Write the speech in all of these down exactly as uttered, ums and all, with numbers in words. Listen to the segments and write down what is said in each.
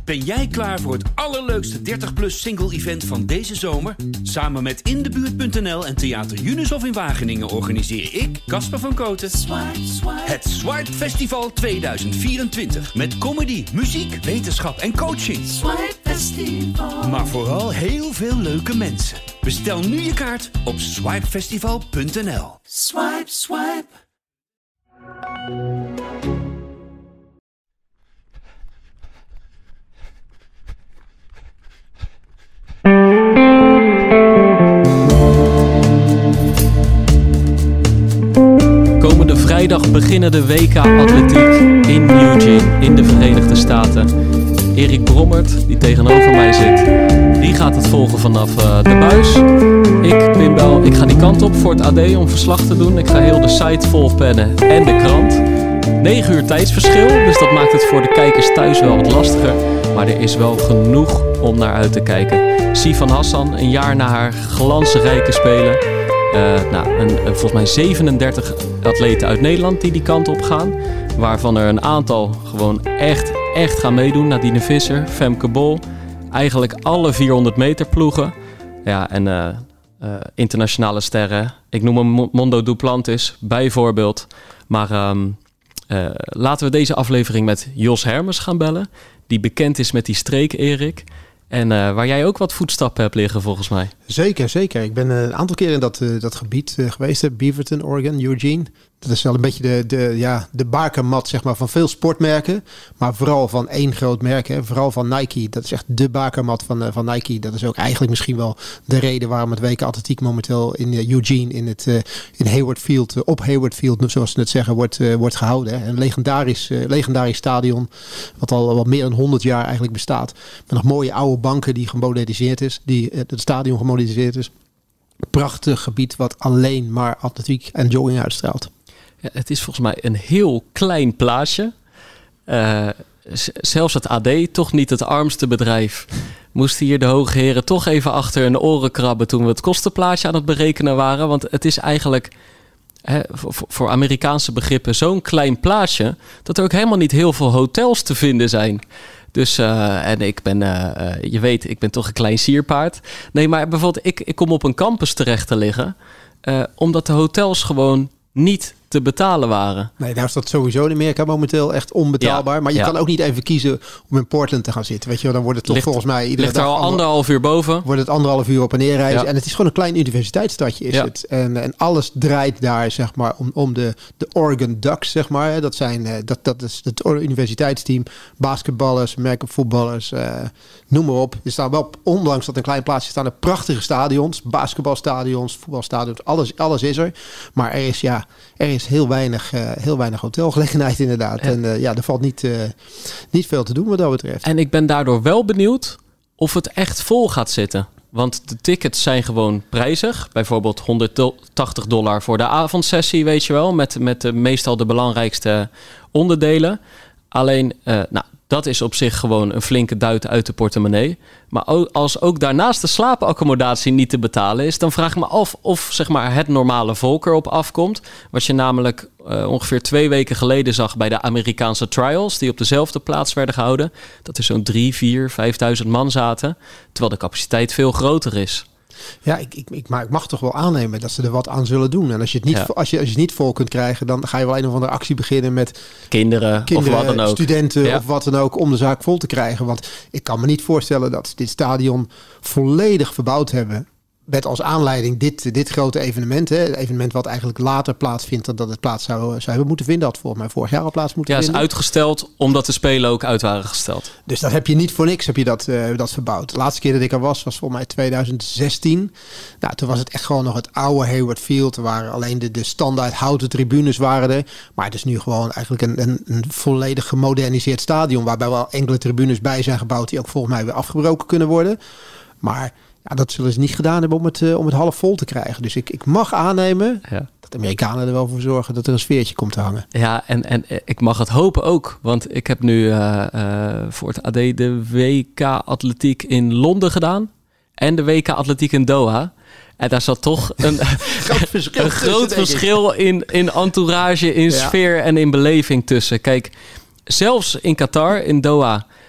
Ben jij klaar voor het allerleukste dertig plus single event van deze zomer? Samen met In de Buurt punt n l en Theater Junushof in Wageningen organiseer ik, Casper van Kooten, Swipe, Swipe. Het Swipe Festival tweeduizend vierentwintig. Met comedy, muziek, wetenschap en coaching. Swipe Festival. Maar vooral heel veel leuke mensen. Bestel nu je kaart op swipe festival punt n l. Swipe, swipe. Komende vrijdag beginnen de W K Atletiek in Eugene in de Verenigde Staten. Erik Brommert, die tegenover mij zit, die gaat het volgen vanaf uh, de buis. Ik, Pim Bel, ik ga die kant op voor het A D om verslag te doen. Ik ga heel de site volpennen en de krant. negen uur tijdsverschil, dus dat maakt het voor de kijkers thuis wel wat lastiger. Maar er is wel genoeg om naar uit te kijken. Sifan Hassan, een jaar na haar glansrijke spelen. Uh, nou, een, een, volgens mij zevenendertig atleten uit Nederland die die kant op gaan. Waarvan er een aantal gewoon echt, echt gaan meedoen. Nadine Visser, Femke Bol. Eigenlijk alle vierhonderd meter ploegen. Ja, en uh, uh, internationale sterren. Ik noem hem Mondo Duplantis, bijvoorbeeld. Maar um, uh, laten we deze aflevering met Jos Hermes gaan bellen. Die bekend is met die streek, Erik. En uh, waar jij ook wat voetstappen hebt liggen, volgens mij. Zeker, zeker. Ik ben uh, een aantal keer in dat, uh, dat gebied uh, geweest. Hè. Beaverton, Oregon, Eugene. Dat is wel een beetje de, de, ja, de bakermat zeg maar, van veel sportmerken. Maar vooral van één groot merk. Hè. Vooral van Nike. Dat is echt de bakermat van, uh, van Nike. Dat is ook eigenlijk misschien wel de reden waarom het W K Atletiek momenteel in uh, Eugene, in het uh, in Hayward Field, uh, op Hayward Field, zoals ze het zeggen, wordt, uh, wordt gehouden. Hè. Een legendarisch, uh, legendarisch stadion. Wat al wat meer dan honderd jaar eigenlijk bestaat. Met nog mooie oude banken die gemoderniseerd is. Die uh, het stadion gemoderniseerd is. Prachtig gebied wat alleen maar atletiek en jogging uitstraalt. Ja, het is volgens mij een heel klein plaatsje. Uh, z- zelfs het A D, toch niet het armste bedrijf, moesten hier de hoge heren toch even achter hun oren krabben toen we het kostenplaatje aan het berekenen waren. Want het is eigenlijk hè, voor, voor Amerikaanse begrippen zo'n klein plaatsje dat er ook helemaal niet heel veel hotels te vinden zijn. Dus, uh, en ik ben, uh, uh, je weet, ik ben toch een klein sierpaard. Nee, maar bijvoorbeeld, ik, ik kom op een campus terecht te liggen, uh, omdat de hotels gewoon niet te betalen waren. Nee, nou is dat sowieso in Amerika momenteel echt onbetaalbaar. Ja, maar je ja. kan ook niet even kiezen om in Portland te gaan zitten. Weet je wel, dan wordt het toch ligt, volgens mij iedere ligt dag er al anderhalf uur boven. Wordt het anderhalf uur op en neer reizen. Ja. En het is gewoon een klein universiteitsstadje is ja. het. En, en alles draait daar zeg maar om, om de, de Oregon Ducks, zeg maar. Dat zijn dat, dat is het universiteitsteam, basketballers, American voetballers, uh, noem maar op. Er staan wel, ondanks dat een klein plaatsje staan er prachtige stadions, basketbalstadions, voetbalstadions, alles, alles is er. Maar er is ja, er is heel weinig, uh, heel weinig hotelgelegenheid inderdaad. Ja. En uh, ja, er valt niet, uh, niet veel te doen wat dat betreft. En ik ben daardoor wel benieuwd of het echt vol gaat zitten. Want de tickets zijn gewoon prijzig. Bijvoorbeeld honderdtachtig dollar voor de avondsessie, weet je wel. Met, met de, meestal de belangrijkste onderdelen. Alleen, uh, nou, dat is op zich gewoon een flinke duit uit de portemonnee. Maar ook, als ook daarnaast de slaapaccommodatie niet te betalen is, dan vraag ik me af of zeg maar, het normale volk erop afkomt. Wat je namelijk uh, ongeveer twee weken geleden zag bij de Amerikaanse trials, die op dezelfde plaats werden gehouden. Dat er zo'n drie, vier, vijfduizend man zaten, terwijl de capaciteit veel groter is. Ja, ik, ik, ik, maar ik mag toch wel aannemen dat ze er wat aan zullen doen. En als je het niet, ja. als je, als je het niet vol kunt krijgen, dan ga je wel een of andere actie beginnen met kinderen, kinderen of wat dan ook. Studenten ja. of wat dan ook, om de zaak vol te krijgen. Want ik kan me niet voorstellen dat ze dit stadion volledig verbouwd hebben met als aanleiding dit, dit grote evenement. Hè. Een evenement wat eigenlijk later plaatsvindt dan dat het plaats zou, zou hebben moeten vinden. Had volgens mij vorig jaar al plaats moeten ja, vinden. Ja, is uitgesteld omdat de Spelen ook uit waren gesteld. Dus dat heb je niet voor niks heb je dat, uh, dat verbouwd. De laatste keer dat ik er was, was volgens mij twintig zestien. Nou, toen was het echt gewoon nog het oude Hayward Field. Er waren alleen de, de standaard houten tribunes waren er. Maar het is nu gewoon eigenlijk een, een, een volledig gemoderniseerd stadion. Waarbij wel enkele tribunes bij zijn gebouwd die ook volgens mij weer afgebroken kunnen worden. Maar ja, dat zullen ze niet gedaan hebben om het, uh, om het half vol te krijgen. Dus ik, ik mag aannemen ja. dat de Amerikanen er wel voor zorgen dat er een sfeertje komt te hangen. Ja, en, en ik mag het hopen ook. Want ik heb nu uh, uh, voor het A D de W K Atletiek in Londen gedaan. En de W K Atletiek in Doha. En daar zat toch een groot verschil, een groot verschil in, in entourage, in ja. sfeer en in beleving tussen. Kijk, zelfs in Qatar, in Doha,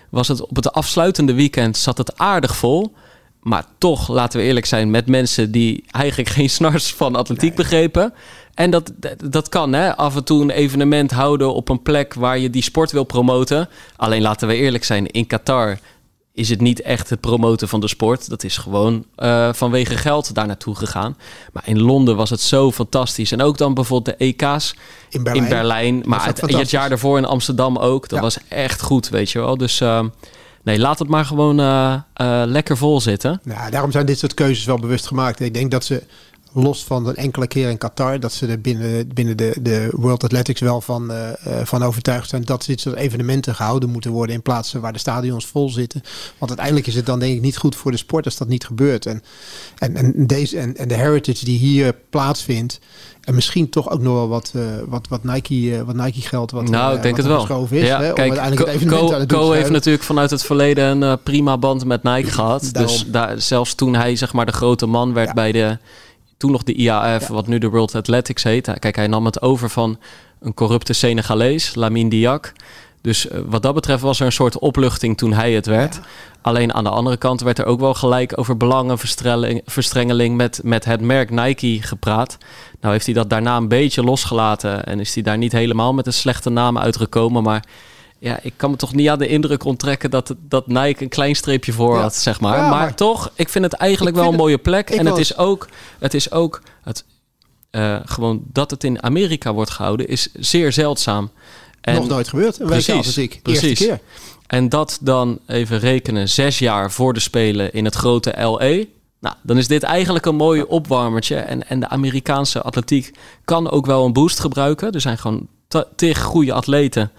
was het op het afsluitende weekend zat het aardig vol. Maar toch, laten we eerlijk zijn, met mensen die eigenlijk geen snars van atletiek nee. begrepen. En dat, dat kan, hè. Af en toe een evenement houden op een plek waar je die sport wil promoten. Alleen laten we eerlijk zijn, in Qatar is het niet echt het promoten van de sport. Dat is gewoon uh, vanwege geld daar naartoe gegaan. Maar in Londen was het zo fantastisch. En ook dan bijvoorbeeld de E K's in Berlijn. In Berlijn. Maar het, het jaar daarvoor in Amsterdam ook. Dat ja. was echt goed, weet je wel. Dus uh, nee, laat het maar gewoon uh, uh, lekker vol zitten. Nou, daarom zijn dit soort keuzes wel bewust gemaakt. Ik denk dat ze, los van een enkele keer in Qatar, dat ze er binnen, binnen de, de World Athletics wel van, uh, van overtuigd zijn dat dit soort evenementen gehouden moeten worden in plaatsen waar de stadions vol zitten. Want uiteindelijk is het dan denk ik niet goed voor de sport als dat niet gebeurt. En, en, en, deze, en, en de heritage die hier plaatsvindt, en misschien toch ook nog wel wat, uh, wat, wat, Nike, uh, wat Nike geld wat, nou, uh, ik denk wat het wel. Is, ja, hè, kijk, om uiteindelijk het evenement aan het doen Co heeft natuurlijk vanuit het verleden een uh, prima band met Nike gehad. Daarom. Dus daar, zelfs toen hij zeg maar de grote man werd ja. bij de toen nog de I A F, ja. wat nu de World Athletics heet. Kijk, hij nam het over van een corrupte Senegalees, Lamine Diack. Dus uh, wat dat betreft was er een soort opluchting toen hij het werd. Ja. Alleen aan de andere kant werd er ook wel gelijk over belangenverstrengeling met, met het merk Nike gepraat. Nou heeft hij dat daarna een beetje losgelaten en is hij daar niet helemaal met een slechte naam uitgekomen. Maar ja, ik kan me toch niet aan de indruk onttrekken dat, dat Nike een klein streepje voor ja. had, zeg maar. Ja, maar. Maar toch, ik vind het eigenlijk wel een het, mooie plek. En het is ook, het is ook het, uh, gewoon dat het in Amerika wordt gehouden, is zeer zeldzaam. En nog nooit gebeurd. Een precies, week als ik. Precies. Eerste keer. En dat dan even rekenen, zes jaar voor de Spelen in het grote L A. Nou, dan is dit eigenlijk een mooi opwarmertje. En, en de Amerikaanse atletiek kan ook wel een boost gebruiken. Er zijn gewoon tig goede atleten.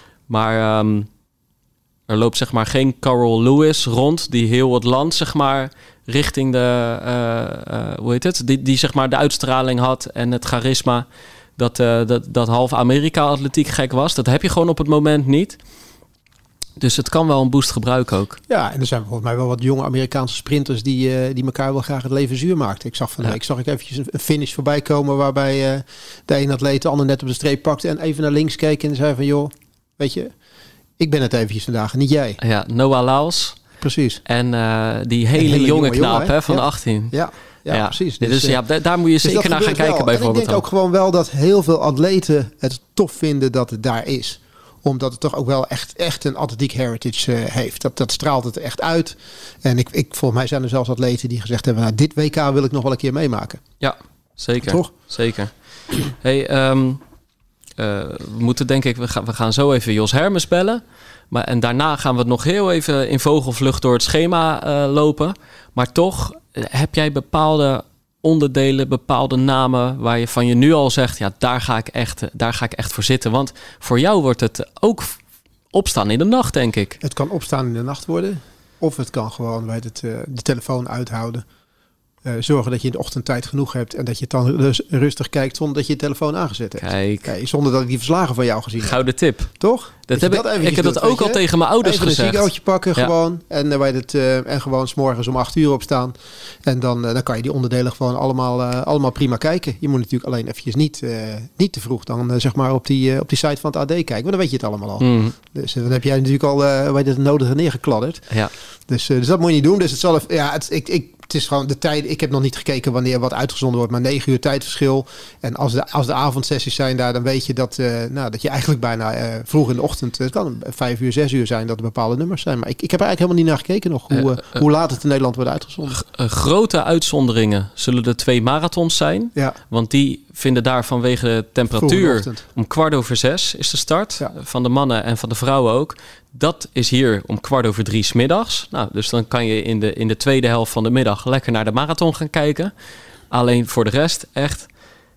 Maar um, er loopt zeg maar geen Carol Lewis rond die heel het land zeg maar richting de uh, uh, hoe heet het? Die, die zeg maar de uitstraling had en het charisma dat, uh, dat, dat half Amerika atletiek gek was. Dat heb je gewoon op het moment niet. Dus het kan wel een boost gebruiken ook. Ja, en er zijn volgens mij wel wat jonge Amerikaanse sprinters die, uh, die elkaar wel graag het leven zuur maakten. Ik zag van de week, ja. zag ik eventjes een finish voorbij komen waarbij uh, de een atleet de ander net op de streep pakte en even naar links keek en zei van joh, weet je, ik ben het eventjes vandaag, niet jij. Ja, Noah Laos. Precies. En uh, die hele, hele jonge, jonge knaap jongen, hè, van ja. achttien. Ja, ja, ja. precies. Dus, dus ja, d- daar moet je dus zeker naar gaan kijken wel. Bijvoorbeeld. En ik denk ook gewoon wel dat heel veel atleten het tof vinden dat het daar is. Omdat het toch ook wel echt, echt een atletiek heritage uh, heeft. Dat, dat straalt het echt uit. En ik, ik, volgens mij zijn er zelfs atleten die gezegd hebben, nou, dit W K wil ik nog wel een keer meemaken. Ja, zeker. Toch? Zeker. Hey, um, Uh, we moeten denk ik, we gaan, we gaan zo even Jos Hermes bellen. Maar, en daarna gaan we nog heel even in vogelvlucht door het schema uh, lopen. Maar toch, heb jij bepaalde onderdelen, bepaalde namen waar je van je nu al zegt, ja, daar ga ik echt, daar ga ik echt voor zitten. Want voor jou wordt het ook opstaan in de nacht, denk ik. Het kan opstaan in de nacht worden. Of het kan gewoon bij het, uh, de telefoon uithouden. Uh, zorgen dat je in de ochtend tijd genoeg hebt en dat je het dan dus rustig kijkt zonder dat je je telefoon aangezet hebt. Kijk. Kijk, zonder dat ik die verslagen van jou gezien heb. Gouden tip. Toch? Dat heb dat ik ik heb dat ook al tegen mijn ouders even gezegd. Even een sigaartje pakken ja. gewoon en, uh, het, uh, en gewoon 's morgens om acht uur opstaan. En dan, uh, dan kan je die onderdelen gewoon allemaal, uh, allemaal prima kijken. Je moet natuurlijk alleen eventjes niet, uh, niet te vroeg dan uh, zeg maar op die, uh, op die site van het A D kijken. Want dan weet je het allemaal al. Mm. Dus uh, dan heb jij natuurlijk al uh, bij het nodige neergekladderd. Ja. Dus, uh, dus dat moet je niet doen. Dus het zal even, ja, het, ik, ik Het is gewoon de tijd. Ik heb nog niet gekeken wanneer wat uitgezonden wordt, maar negen uur tijdverschil. En als de, als de avondsessies zijn daar, dan weet je dat, uh, nou, dat je eigenlijk bijna uh, vroeg in de ochtend, het kan vijf uur, zes uur zijn dat er bepaalde nummers zijn. Maar ik, ik heb er eigenlijk helemaal niet naar gekeken nog, hoe, uh, uh, hoe laat het in Nederland wordt uitgezonden. G- uh, grote uitzonderingen zullen de twee marathons zijn. Ja. Want die vinden daar vanwege de temperatuur om kwart over zes is de start. Ja. Van de mannen en van de vrouwen ook. Dat is hier om kwart over drie 's middags. Nou, dus dan kan je in de, in de tweede helft van de middag lekker naar de marathon gaan kijken. Alleen voor de rest echt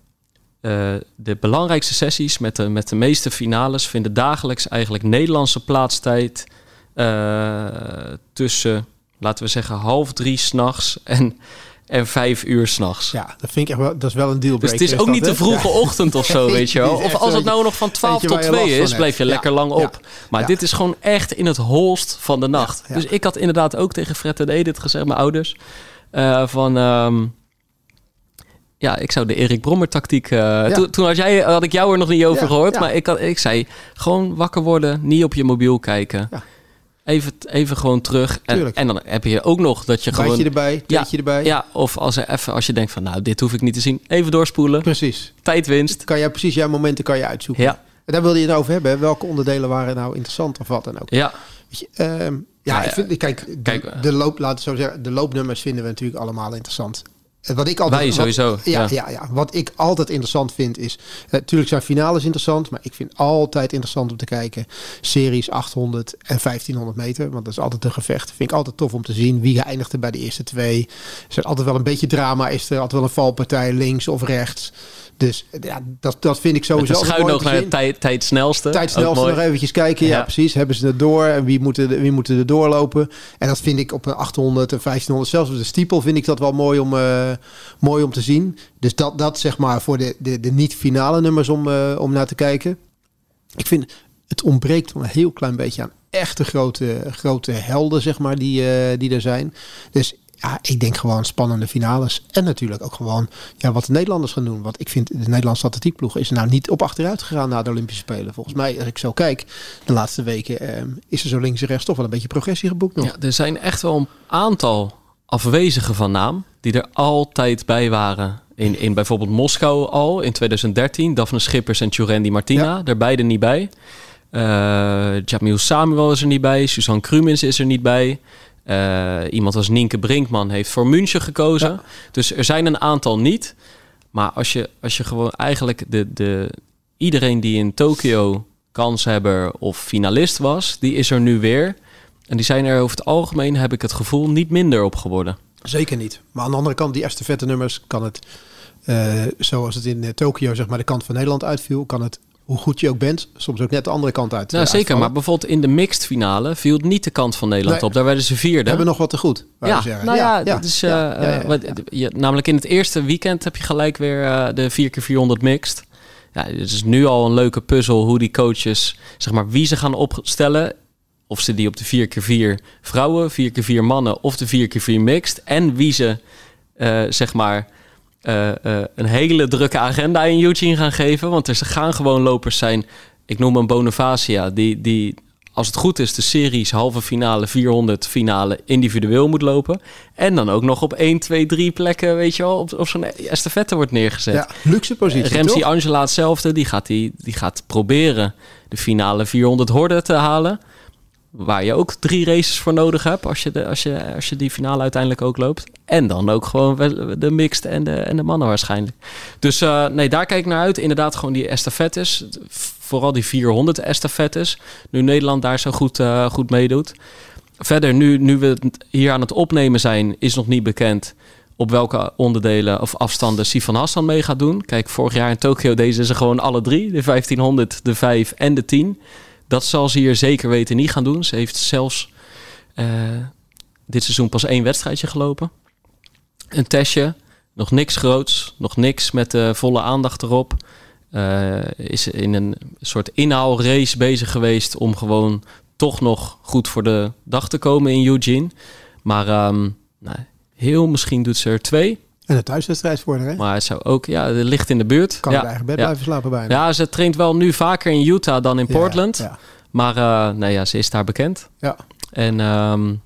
uh, de belangrijkste sessies met de, met de meeste finales vinden dagelijks eigenlijk Nederlandse plaatstijd uh, tussen, laten we zeggen, half drie 's nachts en... En vijf uur 's nachts. Ja, dat vind ik echt wel, dat is wel een dealbreaker. Dus het is ook niet de vroege ja. ochtend of zo, weet je wel. Of als het nou nog van twaalf tot twee is, blijf je lekker ja. lang op. Ja. Maar ja. dit is gewoon echt in het holst van de nacht. Ja. Ja. Dus ik had inderdaad ook tegen Fred en Edith gezegd, mijn ouders, uh, van... Um, ja, ik zou de Erik Brommer tactiek... Uh, ja. to, toen had, jij, had ik jou er nog niet over ja. gehoord. Ja. Maar ik, had, ik zei, gewoon wakker worden, niet op je mobiel kijken. Ja. Even, even gewoon terug. En, en dan heb je ook nog dat je Bijtje gewoon... erbij, ja, teetje erbij. Ja, of als, er even, als je denkt van, nou, dit hoef ik niet te zien. Even doorspoelen. Precies. Tijdwinst. Kan jij precies jouw momenten kan je uitzoeken. Ja. En daar wilde je het over hebben. Hè? Welke onderdelen waren nou interessant of wat dan ook. Ja. Weet je, um, ja, nou, ik vind, kijk, de, kijk, de loop, laten we zo zeggen, de loopnummers vinden we natuurlijk allemaal interessant. Wat ik altijd, Wij sowieso. Wat, ja, ja. Ja, ja. Wat ik altijd interessant vind is... Natuurlijk uh, zijn finales interessant... maar ik vind altijd interessant om te kijken... series achthonderd en vijftienhonderd meter. Want dat is altijd een gevecht. Vind ik altijd tof om te zien. Wie eindigt er bij de eerste twee. Er is altijd wel een beetje drama. Is er altijd wel een valpartij links of rechts. Dus ja, dat, dat vind ik sowieso... Met een schuin oog naar de tijd, tijd snelste. Tijd snelste nog eventjes kijken. Ja, ja, precies. Hebben ze het door? En wie moeten, wie moeten er doorlopen? En dat vind ik op een achthonderd en vijftienhonderd... zelfs op de stiepel vind ik dat wel mooi om, uh, mooi om te zien. Dus dat, dat zeg maar voor de, de, de niet-finale nummers om, uh, om naar te kijken. Ik vind, het ontbreekt wel een heel klein beetje aan echte grote, grote helden, zeg maar, die, uh, die er zijn. Dus... ja, ik denk gewoon spannende finales. En natuurlijk ook gewoon ja, wat de Nederlanders gaan doen. Want ik vind de Nederlandse atletiekploeg is er nou niet op achteruit gegaan na de Olympische Spelen. Volgens mij, als ik zo kijk, de laatste weken eh, is er zo links en rechts toch wel een beetje progressie geboekt nog. Ja, er zijn echt wel een aantal afwezigen van naam die er altijd bij waren. In, in bijvoorbeeld Moskou al in twintig dertien. Daphne Schippers en Tjuren Di Martina. Ja. Er beide niet bij. Uh, Jamil Samuel is er niet bij. Suzanne Krumins is er niet bij. Uh, iemand als Nienke Brinkman heeft voor München gekozen. Ja. Dus er zijn een aantal niet. Maar als je, als je gewoon eigenlijk de, de, iedereen die in Tokio kanshebber of finalist was, die is er nu weer. En die zijn er over het algemeen, heb ik het gevoel, niet minder op geworden. Zeker niet. Maar aan de andere kant, die estafette nummers kan het, uh, zoals het in uh, Tokio zeg maar de kant van Nederland uitviel, kan het, hoe goed je ook bent, soms ook net de andere kant uit. Nou, uh, zeker, uitvallen. maar bijvoorbeeld in de mixed finale viel het niet de kant van Nederland nee. op. Daar werden ze vierde. We hebben nog wat te goed. Ja, zeggen. nou ja, ja, ja, dat is, uh, ja, ja, ja, wat, ja. Je, namelijk in het eerste weekend heb je gelijk weer uh, de vier keer vierhonderd mixed. Ja, het is nu al een leuke puzzel hoe die coaches, zeg maar, wie ze gaan opstellen. Of ze die op de vier keer vier vrouwen, vier keer vier mannen of de vier keer vier mixed. En wie ze, uh, zeg maar, uh, uh, een hele drukke agenda in Eugene gaan geven. Want er gaan gewoon lopers zijn. Ik noem een Bonifacia, die, die als het goed is de series halve finale, vierhonderd finale individueel moet lopen. En dan ook nog op één, twee, drie plekken, weet je wel, op, op zo'n estafette wordt neergezet. Ja, luxe positie, uh, Remzi toch? Angela hetzelfde, die gaat, die, die gaat proberen de finale vierhonderd horden te halen. Waar je ook drie races voor nodig hebt als je, de, als je, als je die finale uiteindelijk ook loopt. En dan ook gewoon de mixed en de, en de mannen waarschijnlijk. Dus uh, nee, daar kijk ik naar uit. Inderdaad gewoon die estafettes. Vooral die vierhonderd estafettes. Nu Nederland daar zo goed, uh, goed meedoet. Verder, nu, nu we hier aan het opnemen zijn, is nog niet bekend op welke onderdelen of afstanden Sifan Hassan mee gaat doen. Kijk, vorig jaar in Tokio deden ze gewoon alle drie. De vijftienhonderd, de vijf en de tien. Dat zal ze hier zeker weten niet gaan doen. Ze heeft zelfs uh, dit seizoen pas één wedstrijdje gelopen. Een testje. Nog niks groots. Nog niks met uh, volle aandacht erop. Uh, is in een soort inhaalrace bezig geweest om gewoon toch nog goed voor de dag te komen in Eugene. Maar um, nou, heel misschien doet ze er twee. En een thuiswedstrijd voor haar, hè? Maar het zou ook, ja, het ligt in de buurt. Kan ja, in eigen bed ja. blijven slapen bijna. Ja, ze traint wel nu vaker in Utah dan in Portland. Ja, ja. Maar uh, nee, ja, ze is daar bekend. Ja. En um,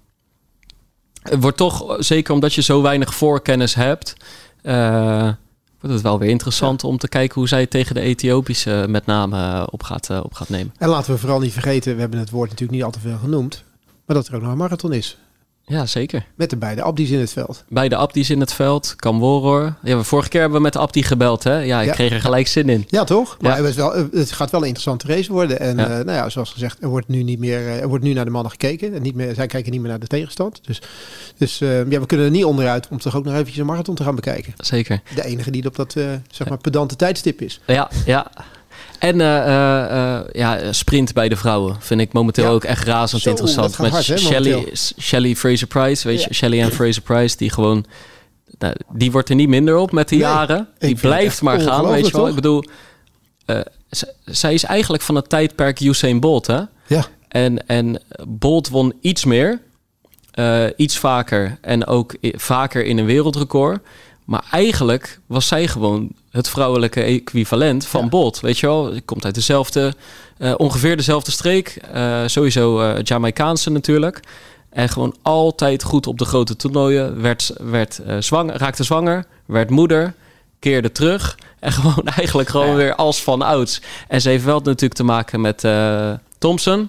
het wordt toch, zeker omdat je zo weinig voorkennis hebt, uh, wordt het wel weer interessant ja. om te kijken hoe zij tegen de Ethiopische met name op gaat, uh, op gaat nemen. En laten we vooral niet vergeten, we hebben het woord natuurlijk niet al te veel genoemd, maar dat er ook nog een marathon is. Ja, zeker. Met de beide Abdi's in het veld. Beide Abdi's in het veld. Kamworor. Ja, vorige keer hebben we met de Abdi gebeld, hè? Ja, ik ja. kreeg er gelijk zin in. Ja, toch? Maar ja. Het, is wel, het gaat wel een interessante race worden. En ja. Uh, nou ja, zoals gezegd, er wordt nu niet meer, er wordt nu naar de mannen gekeken. En niet meer, zij kijken niet meer naar de tegenstand. Dus, dus uh, ja, we kunnen er niet onderuit om toch ook nog eventjes een marathon te gaan bekijken. Zeker. De enige die op dat, uh, zeg maar, pedante tijdstip is. Ja, ja. En uh, uh, uh, ja, sprint bij de vrouwen vind ik momenteel ja. ook echt razend Zo, interessant. Met hard, hè, Shelly, Shelly Fraser-Prijs, weet je, ja. Shelly Ann Fraser-Prijs, die gewoon, nou, die wordt er niet minder op met de nee, jaren. Die blijft maar gaan, weet je wel. Toch? Ik bedoel, uh, z- zij is eigenlijk van het tijdperk Usain Bolt, hè? Ja. En, en Bolt won iets meer, uh, iets vaker en ook i- vaker in een wereldrecord. Maar eigenlijk was zij gewoon het vrouwelijke equivalent van ja. Bolt. Weet je wel, het komt uit dezelfde, uh, ongeveer dezelfde streek. Uh, sowieso uh, Jamaicaanse natuurlijk. En gewoon altijd goed op de grote toernooien. Werd, werd uh, zwanger, raakte zwanger, werd moeder, keerde terug. En gewoon eigenlijk gewoon ja. weer als van ouds. En ze heeft wel natuurlijk te maken met uh, Thompson.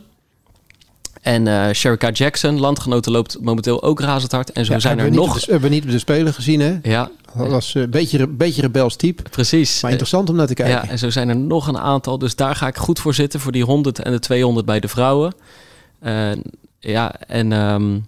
En uh, Shericka Jackson, landgenoten, loopt momenteel ook razend hard. En zo ja, zijn er nog... We hebben niet de Spelen gezien, hè? Ja. Dat was een beetje, een beetje rebels type. Precies. Maar interessant om naar te kijken. Ja, en zo zijn er nog een aantal. Dus daar ga ik goed voor zitten. Voor die honderd en de tweehonderd bij de vrouwen. Uh, ja, en um,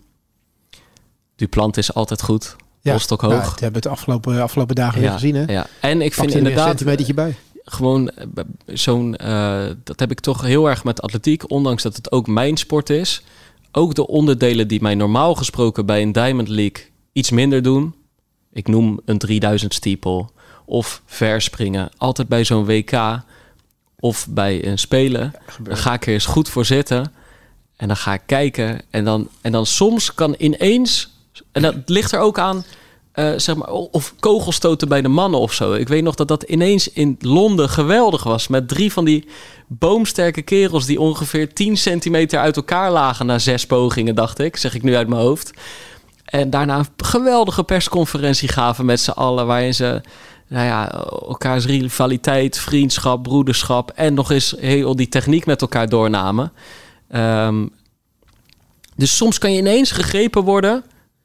Duplantis is altijd goed. Ja, Polstok hoog. Ja, dat hebben we het afgelopen, afgelopen dagen ja, weer gezien, hè? Ja. En ik Pak vind inderdaad... een centimetertje bij. Gewoon zo'n... Uh, dat heb ik toch heel erg met atletiek. Ondanks dat het ook mijn sport is. Ook de onderdelen die mij normaal gesproken bij een Diamond League iets minder doen. Ik noem een drieduizend steeple of verspringen. Altijd bij zo'n W K of bij een Spelen. Ja, dan ga ik er eens goed voor zitten. En dan ga ik kijken. En dan, en dan soms kan ineens... En dat ligt er ook aan... Uh, zeg maar, of kogelstoten bij de mannen of zo. Ik weet nog dat dat ineens in Londen geweldig was. Met drie van die boomsterke kerels... die ongeveer tien centimeter uit elkaar lagen... na zes pogingen, dacht ik. Zeg ik nu uit mijn hoofd. En daarna een geweldige persconferentie gaven met z'n allen... waarin ze nou ja, elkaars rivaliteit, vriendschap, broederschap... en nog eens heel die techniek met elkaar doornamen. Um, dus soms kan je ineens gegrepen worden...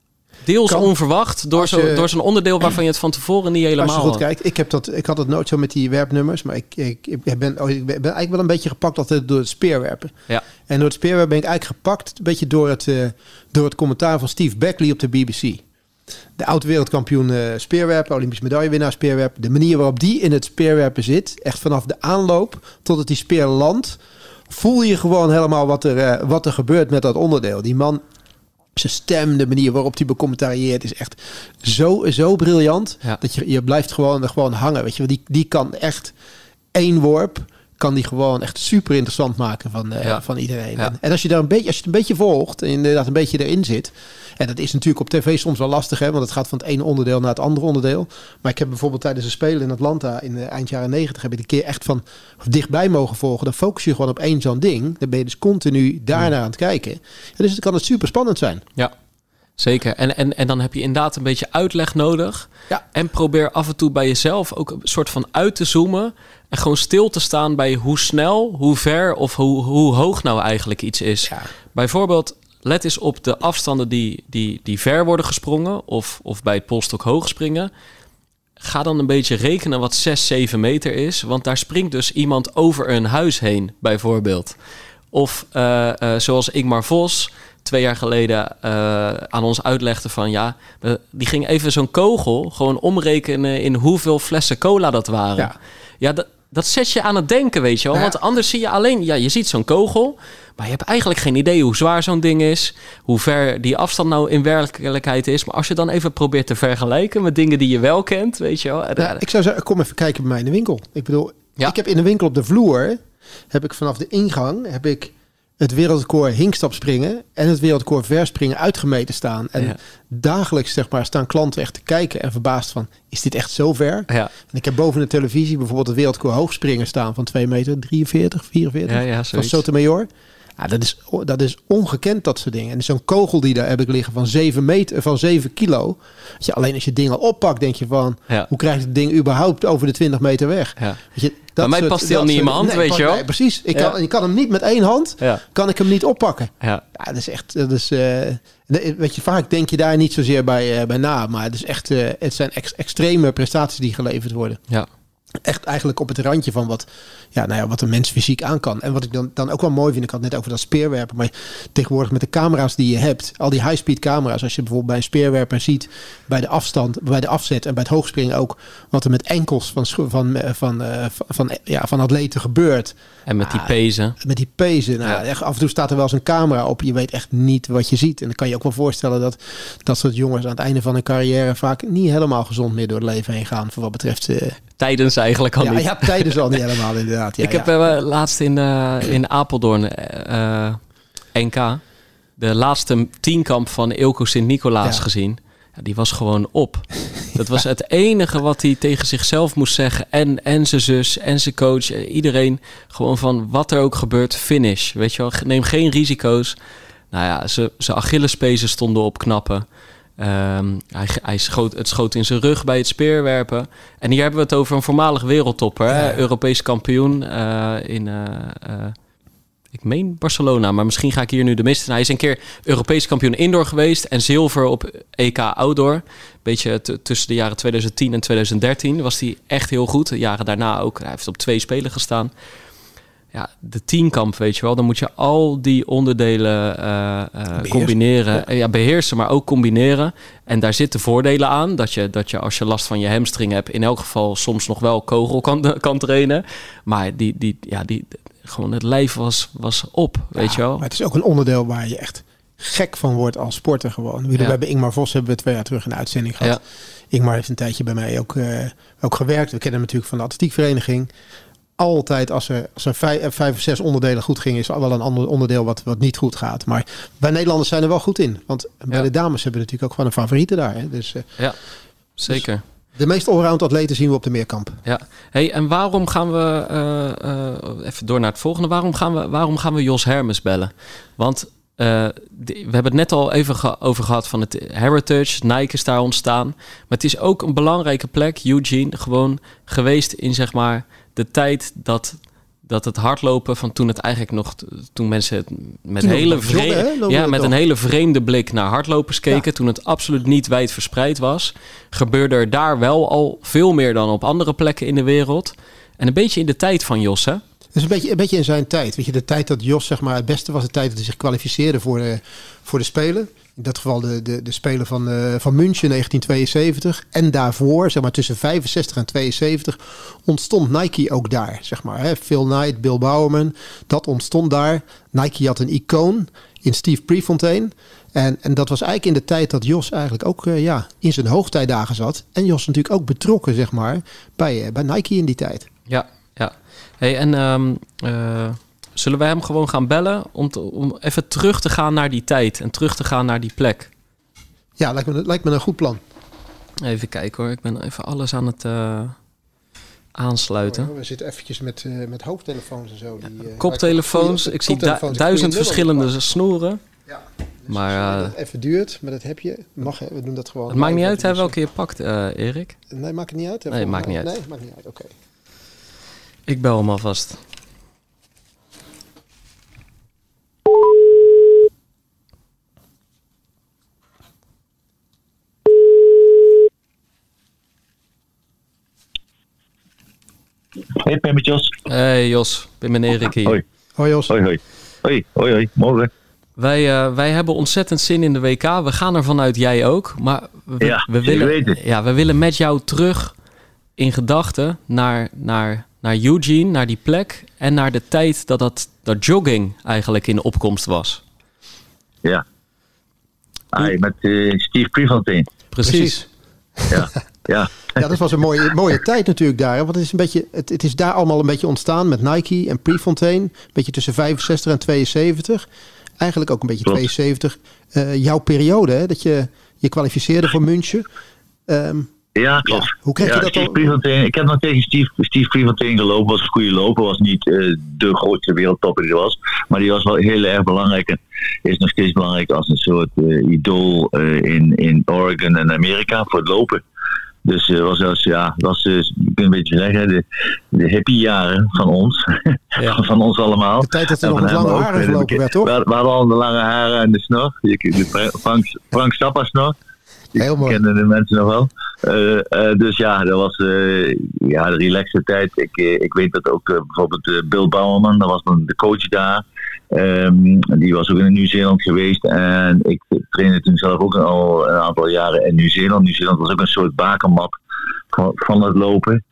Deels kan, onverwacht, door, zo, je, door zo'n onderdeel waarvan je het van tevoren niet helemaal... Als je goed kijkt, ik, heb dat, ik had het nooit zo met die werpnummers... maar ik, ik, ik, ben, ik ben eigenlijk wel een beetje gepakt altijd door het speerwerpen. Ja. En door het speerwerpen ben ik eigenlijk gepakt... een beetje door het, uh, door het commentaar van Steve Beckley op de B B C. De oud-wereldkampioen uh, speerwerpen, Olympisch medaillewinnaar speerwerpen. De manier waarop die in het speerwerpen zit... echt vanaf de aanloop tot het die speer landt... voel je gewoon helemaal wat er, uh, wat er gebeurt met dat onderdeel. Die man... Zijn stem, de manier waarop hij becommentarieert is echt zo, zo briljant. Ja. Dat je, je blijft gewoon, gewoon hangen. Weet je, die, die kan echt één worp, kan die gewoon echt super interessant maken van, uh, ja. van iedereen. Ja. En, en als je daar een beetje, als je het een beetje volgt en inderdaad een beetje erin zit. En dat is natuurlijk op tv soms wel lastig, hè, want het gaat van het ene onderdeel naar het andere onderdeel. Maar ik heb bijvoorbeeld tijdens de Spelen in Atlanta in de eind jaren negentig heb ik een keer echt van dichtbij mogen volgen. Dan focus je gewoon op één zo'n ding. Dan ben je dus continu daarnaar aan het kijken. En dus dan kan het super spannend zijn. Ja, zeker. En, en, en dan heb je inderdaad een beetje uitleg nodig. Ja. En probeer af en toe bij jezelf ook een soort van uit te zoomen. En gewoon stil te staan bij hoe snel, hoe ver of hoe, hoe hoog nou eigenlijk iets is. Ja. Bijvoorbeeld, let eens op de afstanden die, die, die ver worden gesprongen. Of, of bij het polstok hoog springen. Ga dan een beetje rekenen wat zes, zeven meter is. Want daar springt dus iemand over een huis heen, bijvoorbeeld. Of uh, uh, zoals Ingmar Vos twee jaar geleden uh, aan ons uitlegde van... ja, uh, die ging even zo'n kogel gewoon omrekenen in hoeveel flessen cola dat waren. Ja, ja dat, dat zet je aan het denken, weet je wel. Ja. Want anders zie je alleen... Ja, je ziet zo'n kogel, maar je hebt eigenlijk geen idee hoe zwaar zo'n ding is. Hoe ver die afstand nou in werkelijkheid is. Maar als je dan even probeert te vergelijken met dingen die je wel kent, weet je wel. Ja, ik zou zeggen, kom even kijken bij mij in de winkel. Ik bedoel, ja. ik heb in de winkel op de vloer... heb ik vanaf de ingang... heb ik het wereldrecord hinkstap springen en het wereldrecord verspringen uitgemeten staan. En ja. dagelijks zeg maar, staan klanten echt te kijken en verbaasd van, is dit echt zo ver? Ja. En ik heb boven de televisie bijvoorbeeld het wereldrecord hoogspringen staan van twee meter drieënveertig, vierenveertig. Ja, ja, van Sotomayor. Ja, dat is, dat is ongekend, dat soort dingen. En zo'n kogel die daar heb ik liggen van zeven meter, van zeven kilo. Je, alleen als je dingen oppakt, denk je van, ja. hoe krijg je het ding überhaupt over de twintig meter weg? Ja. Weet je, dat Bij mij past hij al niet in mijn hand, nee, weet je wel. Nee, precies. Ik, ja. kan, ik kan hem niet met één hand, ja. kan ik hem niet oppakken. Ja, ja dat is echt, dat is, uh, weet je, vaak denk je daar niet zozeer bij, uh, bij na. Maar het is echt, uh, het zijn ex, extreme prestaties die geleverd worden. Ja. Echt eigenlijk op het randje van wat, ja, nou ja, wat een mens fysiek aan kan. En wat ik dan, dan ook wel mooi vind, ik had het net over dat speerwerpen, maar tegenwoordig met de camera's die je hebt, al die high-speed camera's, als je bijvoorbeeld bij een speerwerper ziet, bij de afstand, bij de afzet en bij het hoogspringen ook, wat er met enkels van, van, van, van, uh, van, van, ja, van atleten gebeurt. En met die ah, pezen. Met die pezen. Nou, ja. echt, af en toe staat er wel eens een camera op. Je weet echt niet wat je ziet. En dan kan je ook wel voorstellen dat dat soort jongens aan het einde van hun carrière vaak niet helemaal gezond meer door het leven heen gaan. Voor wat betreft... Uh, tijdens eigenlijk al ja, niet. Ja, tijdens al niet helemaal inderdaad. Ja, ik heb ja. uh, laatst in, uh, in Apeldoorn uh, N K de laatste tienkamp van Eelco Sint-Nicolaas ja. gezien. Ja, die was gewoon op. Dat was het enige wat hij tegen zichzelf moest zeggen. En, en zijn zus en zijn coach. Iedereen gewoon van wat er ook gebeurt, finish. Weet je wel, neem geen risico's. Nou ja, zijn Achillespezen stonden op knappen. Um, hij, hij schoot, het schoot in zijn rug bij het speerwerpen. En hier hebben we het over een voormalig wereldtopper. Ja. Hè? Europees kampioen uh, in... Uh, uh, Ik meen Barcelona, maar misschien ga ik hier nu de mist in. Hij is een keer Europees kampioen indoor geweest en zilver op E K outdoor. Beetje t- tussen de jaren twintig tien en twintig dertien was hij echt heel goed. De jaren daarna ook. Hij heeft op twee spelen gestaan. Ja, de tienkamp, weet je wel. Dan moet je al die onderdelen uh, uh, combineren. Ja. ja, beheersen, maar ook combineren. En daar zitten voordelen aan. Dat je, dat je als je last van je hamstring hebt, in elk geval soms nog wel kogel kan, kan trainen. Maar die, die, ja, die, gewoon het lijf was, was op, weet ja, je wel. Maar het is ook een onderdeel waar je echt gek van wordt als sporter gewoon. We ja. hebben Ingmar Vos hebben we twee jaar terug in de uitzending gehad. Ja. Ingmar heeft een tijdje bij mij ook, uh, ook gewerkt. We kennen hem natuurlijk van de atletiekvereniging. Altijd als er, als er vijf, vijf of zes onderdelen goed ging, is er wel een ander onderdeel wat, wat niet goed gaat. Maar wij Nederlanders zijn er wel goed in. Want bij ja. de dames hebben we natuurlijk ook gewoon een favoriete daar. Hè? Dus, uh, ja, zeker. Dus de meest allround atleten zien we op de Meerkamp. Ja. Hey, en waarom gaan we, uh, uh, even door naar het volgende, waarom gaan we, waarom gaan we Jos Hermes bellen? Want uh, die, we hebben het net al even ge- over gehad van het Heritage, Nike is daar ontstaan. Maar het is ook een belangrijke plek, Eugene, gewoon geweest in zeg maar de tijd dat, dat het hardlopen van toen het eigenlijk nog, toen mensen het met, toen hele vreemde, joggen, ja, met een hele vreemde blik naar hardlopers keken, ja. Toen het absoluut niet wijd verspreid was, gebeurde er daar wel al veel meer dan op andere plekken in de wereld. En een beetje in de tijd van Jos, hè? Dus een beetje, een beetje in zijn tijd. Weet je, de tijd dat Jos zeg maar het beste was, de tijd dat hij zich kwalificeerde voor de, voor de Spelen. In dat geval de, de, de Spelen van, uh, van München negentien tweeënzeventig. En daarvoor, zeg maar tussen vijfenzestig en tweeënzeventig, ontstond Nike ook daar. Zeg maar, hè. Phil Knight, Bill Bowerman, dat ontstond daar. Nike had een icoon in Steve Prefontaine. En, en dat was eigenlijk in de tijd dat Jos eigenlijk ook uh, ja, in zijn hoogtijdagen zat. En Jos natuurlijk ook betrokken, zeg maar, bij, uh, bij Nike in die tijd. Ja, ja. Hey, en um, uh, zullen we hem gewoon gaan bellen om, te, om even terug te gaan naar die tijd en terug te gaan naar die plek? Ja, lijkt me, lijkt me een goed plan. Even kijken hoor, ik ben even alles aan het uh, aansluiten. Oh, we zitten eventjes met, uh, met hoofdtelefoons en zo. Die, uh, koptelefoons, ik zie du- duizend verschillende snoeren. Ja, dus maar uh, dat even duurt, maar dat heb je. Mag, we doen dat gewoon. Het maakt niet uit hè, welke je pakt, uh, Erik. Nee, maakt het niet uit. Nee, het maakt niet uit. Nee, maakt niet uit, oké. Okay. Ik bel hem alvast. Hey, Pim met Jos. Hey Jos, Pim en Erik hier. Hoi. Hoi Jos. Hoi, hoi. Hoi, hoi, hoi. Morgen. Wij, uh, wij hebben ontzettend zin in de W K. We gaan ervan uit, jij ook. Maar we, ja, we, willen, ja, we willen met jou terug in gedachten naar, naar, naar Eugene, naar die plek en naar de tijd dat, dat, dat jogging eigenlijk in opkomst was. Ja. Ah, met uh, Steve Prefontaine. Precies. Precies. Ja, ja. Ja, dat was een mooie, mooie tijd natuurlijk daar. Want het is, een beetje, het, het is daar allemaal een beetje ontstaan met Nike en Prefontaine. Een beetje tussen vijfenzestig en tweeënzeventig. Eigenlijk ook een beetje Klopt. tweeënzeventig. Uh, jouw periode, hè, dat je je kwalificeerde voor München. Um, ja, klopt. Ja, hoe kreeg ja, je dat Steve dan? Ik heb nog tegen Steve, Steve Prefontaine gelopen. Was een goede loper. Was niet uh, de grootste wereldtopper die er was. Maar die was wel heel erg belangrijk. En is nog steeds belangrijk als een soort uh, idool uh, in, in Oregon en Amerika voor het lopen. Dus uh, was als, ja, was uh, ik kan een beetje zeggen, de, de hippie jaren van ons. Ja. Van ons allemaal. De tijd dat er nog met lange haren gelopen werd, toch? We, we hadden al de lange haren en de snor. De Frank, Frank Zappa snor. Heel mooi. Kennen de mensen nog wel. Uh, uh, dus ja, dat was uh, ja, de relaxe tijd. Ik, uh, ik weet dat ook uh, bijvoorbeeld uh, Bill Bowerman, dat was dan de coach daar. Um, die was ook in Nieuw-Zeeland geweest. En ik trainde toen zelf ook al een aantal jaren in Nieuw-Zeeland. Nieuw-Zeeland was ook een soort bakermat van, van het lopen.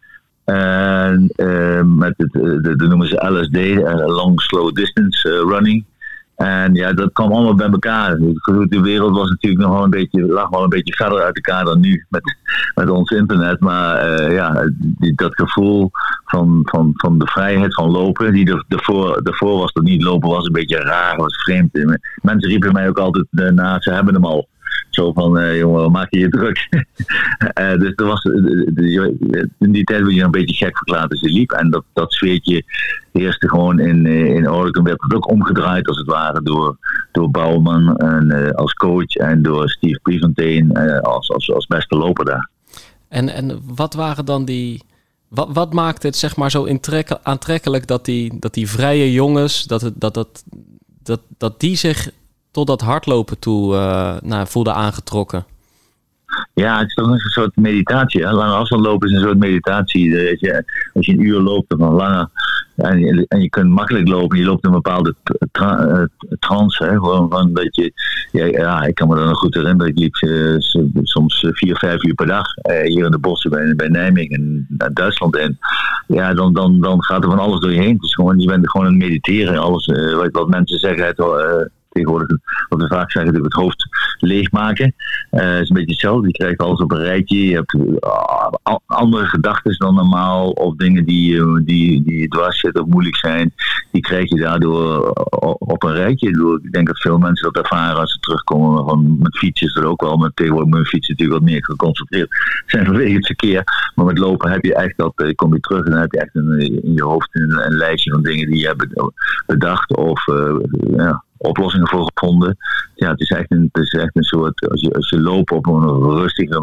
En uh, met het, uh, dat noemen ze L S D, uh, Long Slow Distance uh, Running. En ja, dat kwam allemaal bij elkaar. De wereld was natuurlijk nog wel een beetje, lag wel een beetje verder uit elkaar dan nu met, met ons internet. Maar uh, ja, die, dat gevoel van, van, van de vrijheid van lopen, die er, daarvoor, daarvoor was dat niet lopen, was een beetje raar, was vreemd. Mensen riepen mij ook altijd uh, na, ze hebben hem al. Zo van, uh, jongen, maak je je druk. uh, dus er was, uh, in die tijd werd je een beetje gek verklaard als je liep. En dat, dat sfeertje heerste gewoon in, uh, in Oregon. Werd het ook omgedraaid als het ware door, door Bouwman en, uh, als coach en door Steve Prefontaine uh, als, als, als beste loper daar. En, en wat waren dan die... Wat, wat maakte het zeg maar zo intrek- aantrekkelijk dat die, dat die vrije jongens, dat, het, dat, dat, dat, dat die zich tot dat hardlopen toe uh, nou, voelden aangetrokken? Ja, het is toch een soort meditatie. Hè? Lange afstand lopen is een soort meditatie. Als je, als je een uur loopt of een lange... En je, en je kunt makkelijk lopen. Je loopt in een bepaalde tra- trance. Hè? Gewoon van dat je... Ja, ja, ik kan me dan nog goed herinneren. Ik liep uh, soms vier, vijf uur per dag. Uh, hier in de bossen bij, bij Nijmegen en naar Duitsland in. Ja, dan, dan, dan gaat er van alles door je heen. Het is gewoon, je bent gewoon aan het mediteren. Alles uh, wat, wat mensen zeggen... Het, uh, tegenwoordig, wat we vaak zeggen, het hoofd leegmaken. Het uh, is een beetje hetzelfde. Je krijgt alles op een rijtje. Je hebt uh, andere gedachten dan normaal. Of dingen die, uh, die, die dwars zitten of moeilijk zijn. Die krijg je daardoor op een rijtje. Ik denk dat veel mensen dat ervaren als ze terugkomen. Van, met fietsen is er ook wel. Maar tegenwoordig met fietsen natuurlijk wat meer geconcentreerd zijn vanwege het verkeer. Maar met lopen heb je echt dat, uh, kom je terug en dan heb je echt een, in je hoofd een, een lijstje van dingen die je hebt bedacht. Of uh, ja, oplossingen voor gevonden. Ja, het is echt een, het is echt een soort, als je, als je loopt op een rustige,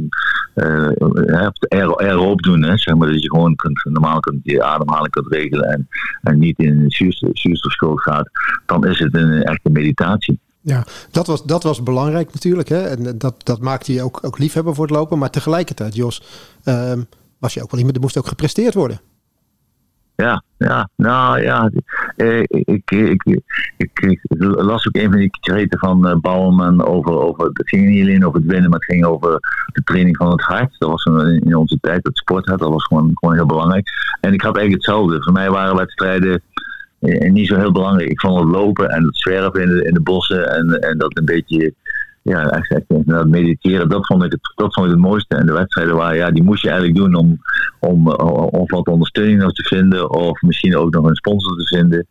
uh, erop doen, hè, zeg maar, dat je gewoon kunt, normaal kunt je ademhaling kunt regelen en, en niet in zuurstofschuld gaat, dan is het een echte meditatie. Ja, dat was, dat was belangrijk natuurlijk, hè? En dat, dat maakte je ook, ook liefhebber voor het lopen, maar tegelijkertijd, Jos, uh, was je ook wel iemand, er moest ook gepresteerd worden. Ja, ja, nou ja, ik, ik, ik, ik, ik las ook een van die kreten van uh, Bouwman over, over, het ging niet alleen over het winnen, maar het ging over de training van het hart. Dat was in onze tijd, het sporthart, dat was gewoon, gewoon heel belangrijk. En ik had eigenlijk hetzelfde. Voor mij waren wedstrijden eh, niet zo heel belangrijk. Ik vond het lopen en het zwerven in de, in de bossen en, en dat een beetje... Ja, echt, echt dat mediteren, dat vond ik het, dat vond ik het mooiste. En de wedstrijden waren, ja, die moest je eigenlijk doen om, om, om wat ondersteuning nog te vinden. Of misschien ook nog een sponsor te vinden.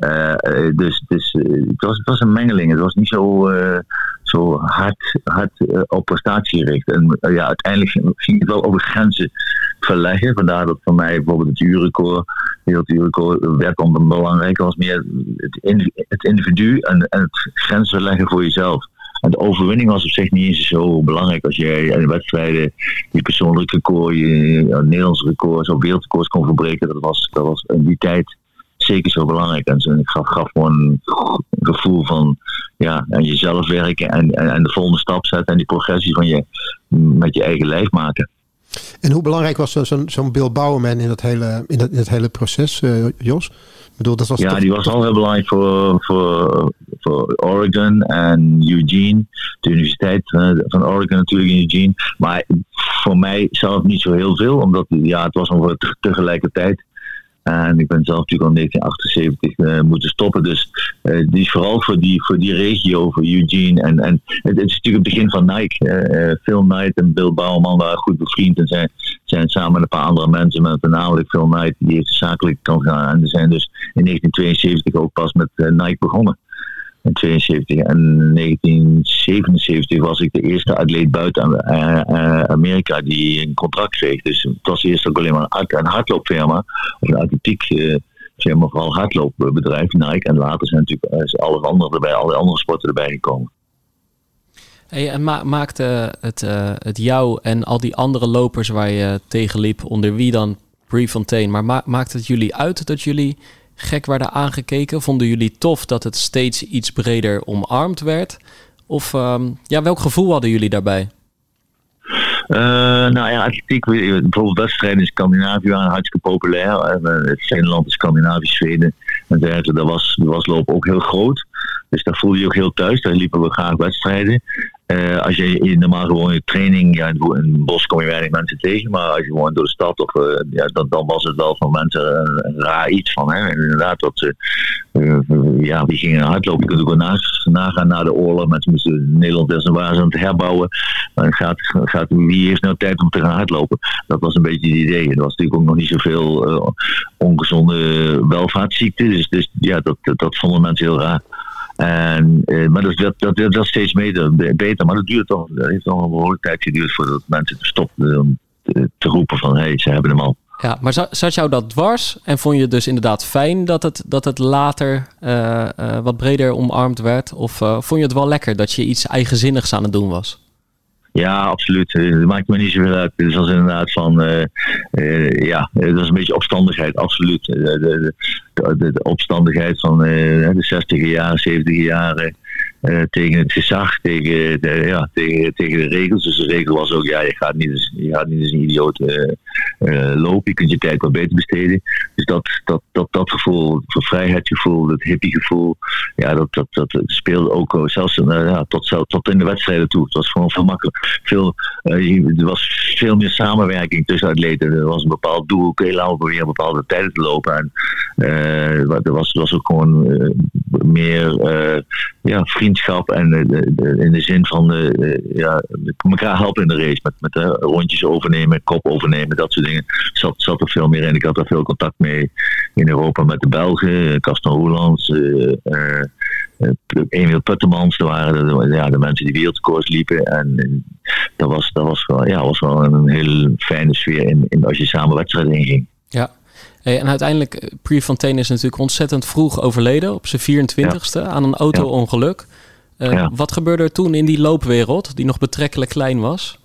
Uh, dus dus uh, het, was, het was een mengeling. Het was niet zo, uh, zo hard, hard uh, op prestatie gericht. En uh, ja, uiteindelijk ging, ging het wel over grenzen verleggen. Vandaar dat voor mij bijvoorbeeld het uurrecord, het uurrecord werd dan belangrijk. Het was meer het, het individu en, en het grenzen verleggen voor jezelf. En de overwinning was op zich niet eens zo belangrijk als jij in de wedstrijden je persoonlijk record, je, je Nederlands record, zo wereldrecords kon verbreken. Dat was, dat was in die tijd zeker zo belangrijk. En zo, het gaf, gaf gewoon een gevoel van ja, aan jezelf werken en, en, en de volgende stap zetten en die progressie van je met je eigen lijf maken. En hoe belangrijk was zo, zo'n, zo'n Bill Bowerman in dat hele, in dat, in dat hele proces, uh, Jos? Ik bedoel, dat was ja, toch, die was al heel belangrijk voor, voor, voor Oregon en Eugene. De universiteit van Oregon natuurlijk in Eugene. Maar voor mij zelf niet zo heel veel, omdat ja, het was ongeveer tegelijkertijd. En ik ben zelf natuurlijk al negentien achtenzeventig uh, moeten stoppen. Dus uh, die is vooral voor die, voor die regio, voor Eugene. En, en het, het is natuurlijk het begin van Nike. Uh, Phil Knight en Bill Bowerman waren goed bevriend. En zijn, zijn samen met een paar andere mensen, met voornamelijk Phil Knight, die heeft de zakelijke kant gedaan. En die zijn dus in negentien tweeënzeventig ook pas met uh, Nike begonnen. In tweeënzeventig en negentien zevenenzeventig was ik de eerste atleet buiten uh, uh, Amerika die een contract kreeg. Dus het was eerst ook alleen maar een, een hardloopfirma of een atletiek uh, firma, vooral hardloopbedrijf Nike. En later zijn natuurlijk uh, alle andere erbij, alle andere sporten erbij gekomen. Hey, en ma- maakte het, uh, het jou en al die andere lopers waar je tegen liep, onder wie dan Prefontaine, maar ma- maakte het jullie uit dat jullie gek werden aangekeken? Vonden jullie tof dat het steeds iets breder omarmd werd? Of um, ja, welk gevoel hadden jullie daarbij? Uh, nou ja, atletiek, bijvoorbeeld wedstrijden in Scandinavië waren hartstikke populair. Het Finland, Scandinavië, Zweden en dergelijke. Daar was, was lopen ook heel groot. Dus daar voelde je ook heel thuis. Daar liepen we graag wedstrijden. Uh, als je in normaal gewoon je training, ja, in het bos kom je weinig mensen tegen, maar als je gewoon door de stad of uh, ja, dan, dan was het wel van mensen een, een raar iets van, hè. En inderdaad, dat ze, uh, ja, die gingen hardlopen. Je kunt ook wel nagaan na de oorlog. Mensen moesten in Nederland en waren ze aan het herbouwen. Dan gaat, gaat, wie heeft nou tijd om te gaan hardlopen? Dat was een beetje het idee. Er was natuurlijk ook nog niet zoveel uh, ongezonde welvaartsziekten, dus, dus ja, dat, dat, dat vonden mensen heel raar. En, uh, maar dat, dat, dat, dat is steeds beter, beter. Maar dat duurt toch, dat heeft nog een behoorlijke tijd geduurd voordat mensen stopten om te, te roepen van hé, hey, ze hebben hem al. Ja, maar zat jou dat dwars en vond je het dus inderdaad fijn dat het, dat het later uh, uh, wat breder omarmd werd? Of uh, vond je het wel lekker dat je iets eigenzinnigs aan het doen was? Ja, absoluut. Dat maakt me niet zoveel uit. Dus dat is inderdaad van, uh, uh, ja, dat is een beetje opstandigheid, absoluut. De, de, de, de, de opstandigheid van uh, de zestiger jaren, zeventiger jaren. Uh, tegen het gezag, tegen de, ja, tegen, tegen de regels. Dus de regel was ook, ja, je gaat niet eens, je gaat niet eens een idioot uh, uh, lopen. Je kunt je tijd wat beter besteden. Dus dat, dat, dat, dat gevoel, dat vrijheidsgevoel, dat hippiegevoel, ja, dat, dat, dat speelde ook zelfs uh, ja, tot, tot in de wedstrijden toe. Het was gewoon veel makkelijker. Veel, uh, er was veel meer samenwerking tussen atleten. Er was een bepaald doel, oké, okay, laten we weer bepaalde tijden te lopen. En uh, er was, er was ook gewoon uh, meer uh, ja, vriendschap en uh, de, de, in de zin van uh, uh, ja, elkaar helpen in de race. Met, met uh, rondjes overnemen, kop overnemen, dat soort dingen. Zat, zat er veel meer in. Ik had er veel contact mee in Europa met de Belgen, Gaston Roelands, uh, uh, uh, Emiel Puttemans. Dat waren de, ja, de mensen die wereldrecords liepen. En uh, dat, was, dat was, wel, ja, was wel een hele fijne sfeer in, in, als je samen wedstrijden inging. Ja. Hey, en uiteindelijk, Prefontaine is natuurlijk ontzettend vroeg overleden, op zijn vierentwintigste, ja. aan een auto-ongeluk. Uh, ja. Wat gebeurde er toen in die loopwereld, die nog betrekkelijk klein was?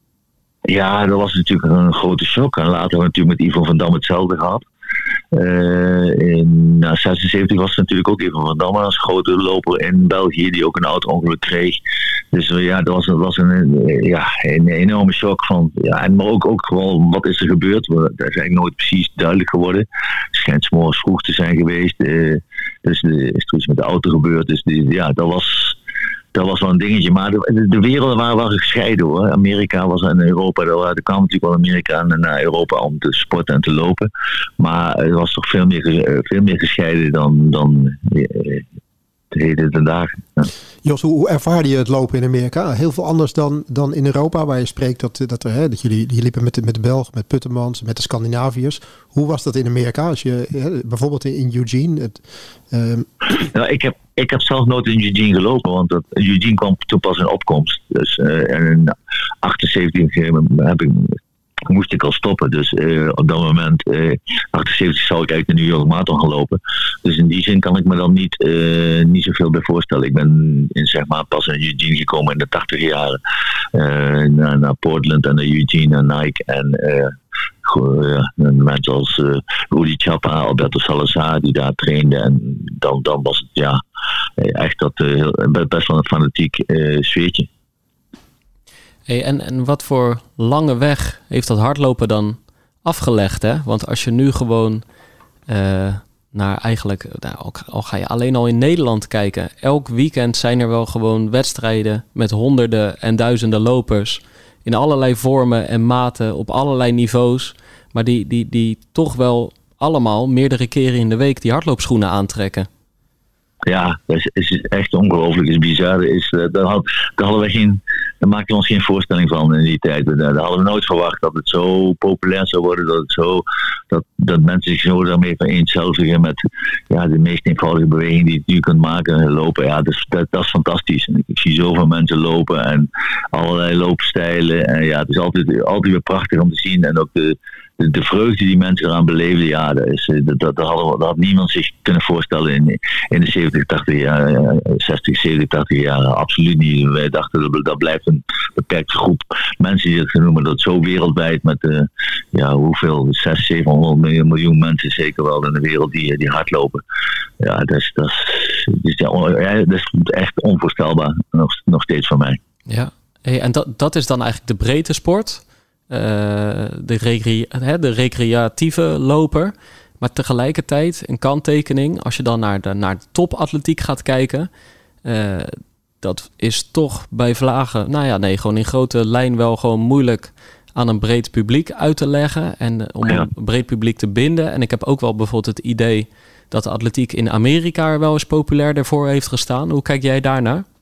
Ja, dat was natuurlijk een grote shock. En later hebben we natuurlijk met Ivo van Dam hetzelfde gehad. Uh, in nou, zesenzeventig was het natuurlijk ook Ivo van Dam als grote loper in België, die ook een auto-ongeluk kreeg. Dus uh, ja, dat was, dat was een, ja, een enorme shock van, ja, en maar ook, ook gewoon, wat is er gebeurd? Dat is eigenlijk nooit precies duidelijk geworden. Het schijnt 's morgens vroeg te zijn geweest. Uh, dus uh, is er iets met de auto gebeurd. Dus die, ja, dat was... Dat was wel een dingetje, maar de, de werelden waren wel gescheiden hoor. Amerika was in Europa, er kwam natuurlijk wel Amerika naar Europa om te sporten en te lopen. Maar het was toch veel meer, veel meer gescheiden dan, dan de heden ten dagen. Ja. Jos, hoe ervaarde je het lopen in Amerika? Heel veel anders dan, dan in Europa, waar je spreekt dat, dat, er, hè, dat jullie die liepen met de, met de Belgen, met Puttemans, met de Scandinaviërs. Hoe was dat in Amerika? Als je hè, bijvoorbeeld in Eugene... Het, um... nou, ik heb Ik heb zelf nooit in Eugene gelopen, want dat, Eugene kwam toen pas in opkomst. Dus uh, en in achtenzeventig heb ik, moest ik al stoppen. Dus uh, op dat moment, uh, achtenzeventig zou ik eigenlijk de New York Marathon gaan lopen. Dus in die zin kan ik me dan niet, uh, niet zoveel bij voorstellen. Ik ben in, zeg maar, pas in Eugene gekomen in de tachtiger jaren. Uh, naar, naar Portland en naar Eugene en Nike en... Uh, Ja, mensen als uh, Rudy Chapa, Alberto Salazar die daar trainden en dan, dan was het ja echt dat uh, heel, best wel een fanatiek uh, sfeertje. Hey, en, en wat voor lange weg heeft dat hardlopen dan afgelegd, hè? Want als je nu gewoon uh, naar eigenlijk, nou, al, al ga je alleen al in Nederland kijken, elk weekend zijn er wel gewoon wedstrijden met honderden en duizenden lopers in allerlei vormen en maten, op allerlei niveaus. Maar die, die, die toch wel allemaal meerdere keren in de week die hardloopschoenen aantrekken. Ja, dat is, is echt ongelooflijk. Het is bizar. Is, uh, daar, had, daar hadden we geen, daar maakten we ons geen voorstelling van in die tijd. Daar, daar hadden we nooit verwacht dat het zo populair zou worden. Dat, het zo, dat, dat mensen zich zo daarmee vereenzelvigen met ja, de meest eenvoudige beweging die je kunt maken. Lopen, ja, dat, dat, dat is fantastisch. En ik zie zoveel mensen lopen en allerlei loopstijlen. En ja, het is altijd, altijd weer prachtig om te zien. En ook de De, de vreugde die mensen eraan beleefden, ja, dat, is, dat, dat, dat, had, dat had niemand zich kunnen voorstellen in, in de zeventig, tachtig jaar, zestig, zeventig, tachtig jaar. Absoluut niet. Wij dachten dat dat blijft een beperkte groep mensen die het noemen, dat zo wereldwijd met uh, ja, hoeveel, zes, zevenhonderd miljoen, miljoen mensen zeker wel in de wereld die, die hardlopen. Ja, dat is, dat is, dat is, ja, dat is echt onvoorstelbaar, nog, nog steeds voor mij. Ja, hey, en dat, dat is dan eigenlijk de breedte sport. Uh, de, recre- hè, de recreatieve loper. Maar tegelijkertijd een kanttekening, als je dan naar de, naar de topatletiek gaat kijken, uh, dat is toch bij vlagen, nou ja, nee, gewoon in grote lijn wel gewoon moeilijk aan een breed publiek uit te leggen en om ja. een breed publiek te binden. En ik heb ook wel bijvoorbeeld het idee dat de atletiek in Amerika er wel eens populairder voor heeft gestaan. Hoe kijk jij daarnaar?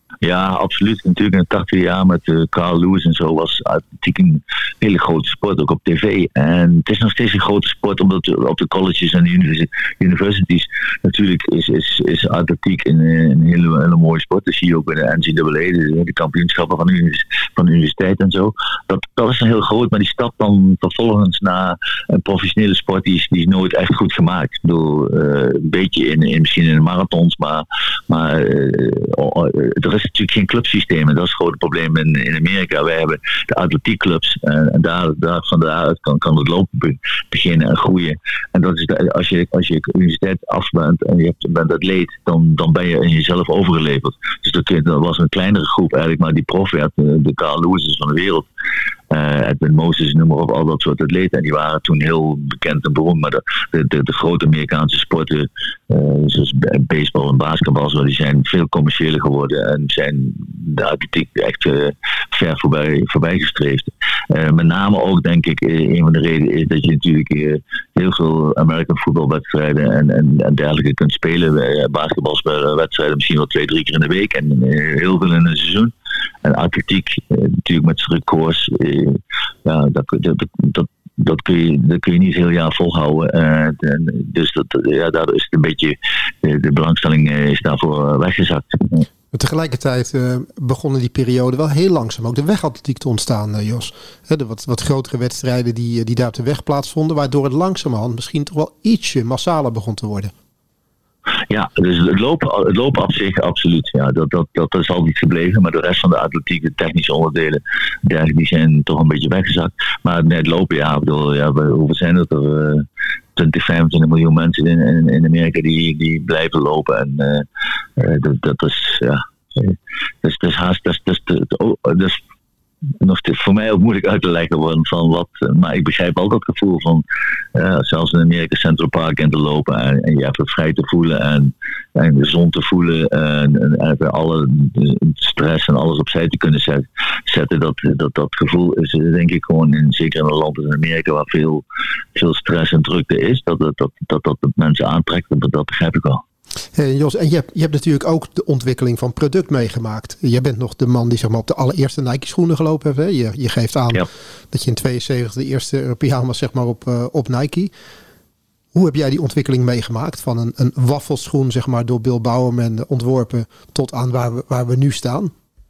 Ja, absoluut. Natuurlijk in de tachtig jaar met uh, Carl Lewis en zo was atletiek een hele grote sport, ook op tv. En het is nog steeds een grote sport, omdat op de colleges en de universities natuurlijk is, is, is atletiek een, een hele, hele mooie sport. Dat zie je ook bij de N C A A, de, de kampioenschappen van de, van de universiteit en zo. Dat, dat is een heel groot, maar die stap dan vervolgens naar een professionele sport, die is, die is nooit echt goed gemaakt. Ik bedoel, uh, een beetje in, in, misschien in de marathons, maar, maar uh, uh, er is natuurlijk geen clubsysteem en dat is het grote probleem in, in Amerika. Wij hebben de atletiekclubs en, en daar, daar van daaruit kan, kan het lopen beginnen en groeien. En dat is de, als je als je universiteit af bent en je hebt, bent atleet, dan, dan ben je in jezelf overgeleverd. Dus dat, dat was een kleinere groep eigenlijk, maar die prof werd de, de Carl Lewis van de wereld. Uh, Edwin Moses, noem maar op, al dat soort atleten. En die waren toen heel bekend en beroemd. Maar de, de, de, de grote Amerikaanse sporten, uh, zoals baseball en basketbal, zo, die zijn veel commerciëler geworden. En zijn de atletiek echt uh, ver voorbij, voorbij gestreefd. Uh, met name ook, denk ik, uh, een van de redenen is dat je natuurlijk uh, heel veel American voetbalwedstrijden en, en, en dergelijke kunt spelen. Uh, basketbalwedstrijden misschien wel twee, drie keer in de week. En uh, heel veel in een seizoen. En atletiek, eh, natuurlijk met zijn records, eh, ja, dat, dat, dat, dat, kun je, dat kun je niet heel jaar volhouden. Uh, en, dus dat, ja, daardoor is het een beetje, de, de belangstelling uh, is daarvoor weggezakt. Maar tegelijkertijd uh, begonnen die periode wel heel langzaam ook de wegatletiek te ontstaan, uh, Jos. He, de wat, wat grotere wedstrijden die, die daar op de weg plaatsvonden, waardoor het langzamerhand misschien toch wel ietsje massaler begon te worden. Ja, dus het lopen, het lopen op zich absoluut. Ja, dat, dat, dat is altijd gebleven. Maar de rest van de atletiek, de technische onderdelen, die zijn toch een beetje weggezakt. Maar net lopen, ja, ik bedoel, ja, hoeveel zijn dat er? Uh, twintig, vijfentwintig miljoen mensen in, in, in Amerika die, die blijven lopen. En uh, uh, dat, dat is, ja, dat is, dat is haast, dat is, dat is, dat is nog te, voor mij ook moeilijk uit te leggen worden van wat, maar ik begrijp ook dat gevoel van uh, zelfs in Amerika Central Park in te lopen en, en je hebt het vrij te voelen en, en gezond te voelen en, en, en alle stress en alles opzij te kunnen zet, zetten. Dat, dat, dat gevoel is denk ik gewoon in, zeker in een land als Amerika waar veel, veel stress en drukte is, dat dat, dat, dat, dat mensen aantrekt, dat, dat begrijp ik wel. Hey Jos, en je hebt, je hebt natuurlijk ook de ontwikkeling van product meegemaakt. Jij bent nog de man die zeg maar, op de allereerste Nike schoenen gelopen heeft. Hè? Je, je geeft aan ja. dat je in tweeënzeventig de eerste Europeaan was zeg maar, op, uh, op Nike. Hoe heb jij die ontwikkeling meegemaakt? Van een, een waffelschoen zeg maar, door Bill Bowerman ontworpen tot aan waar we, waar we nu staan?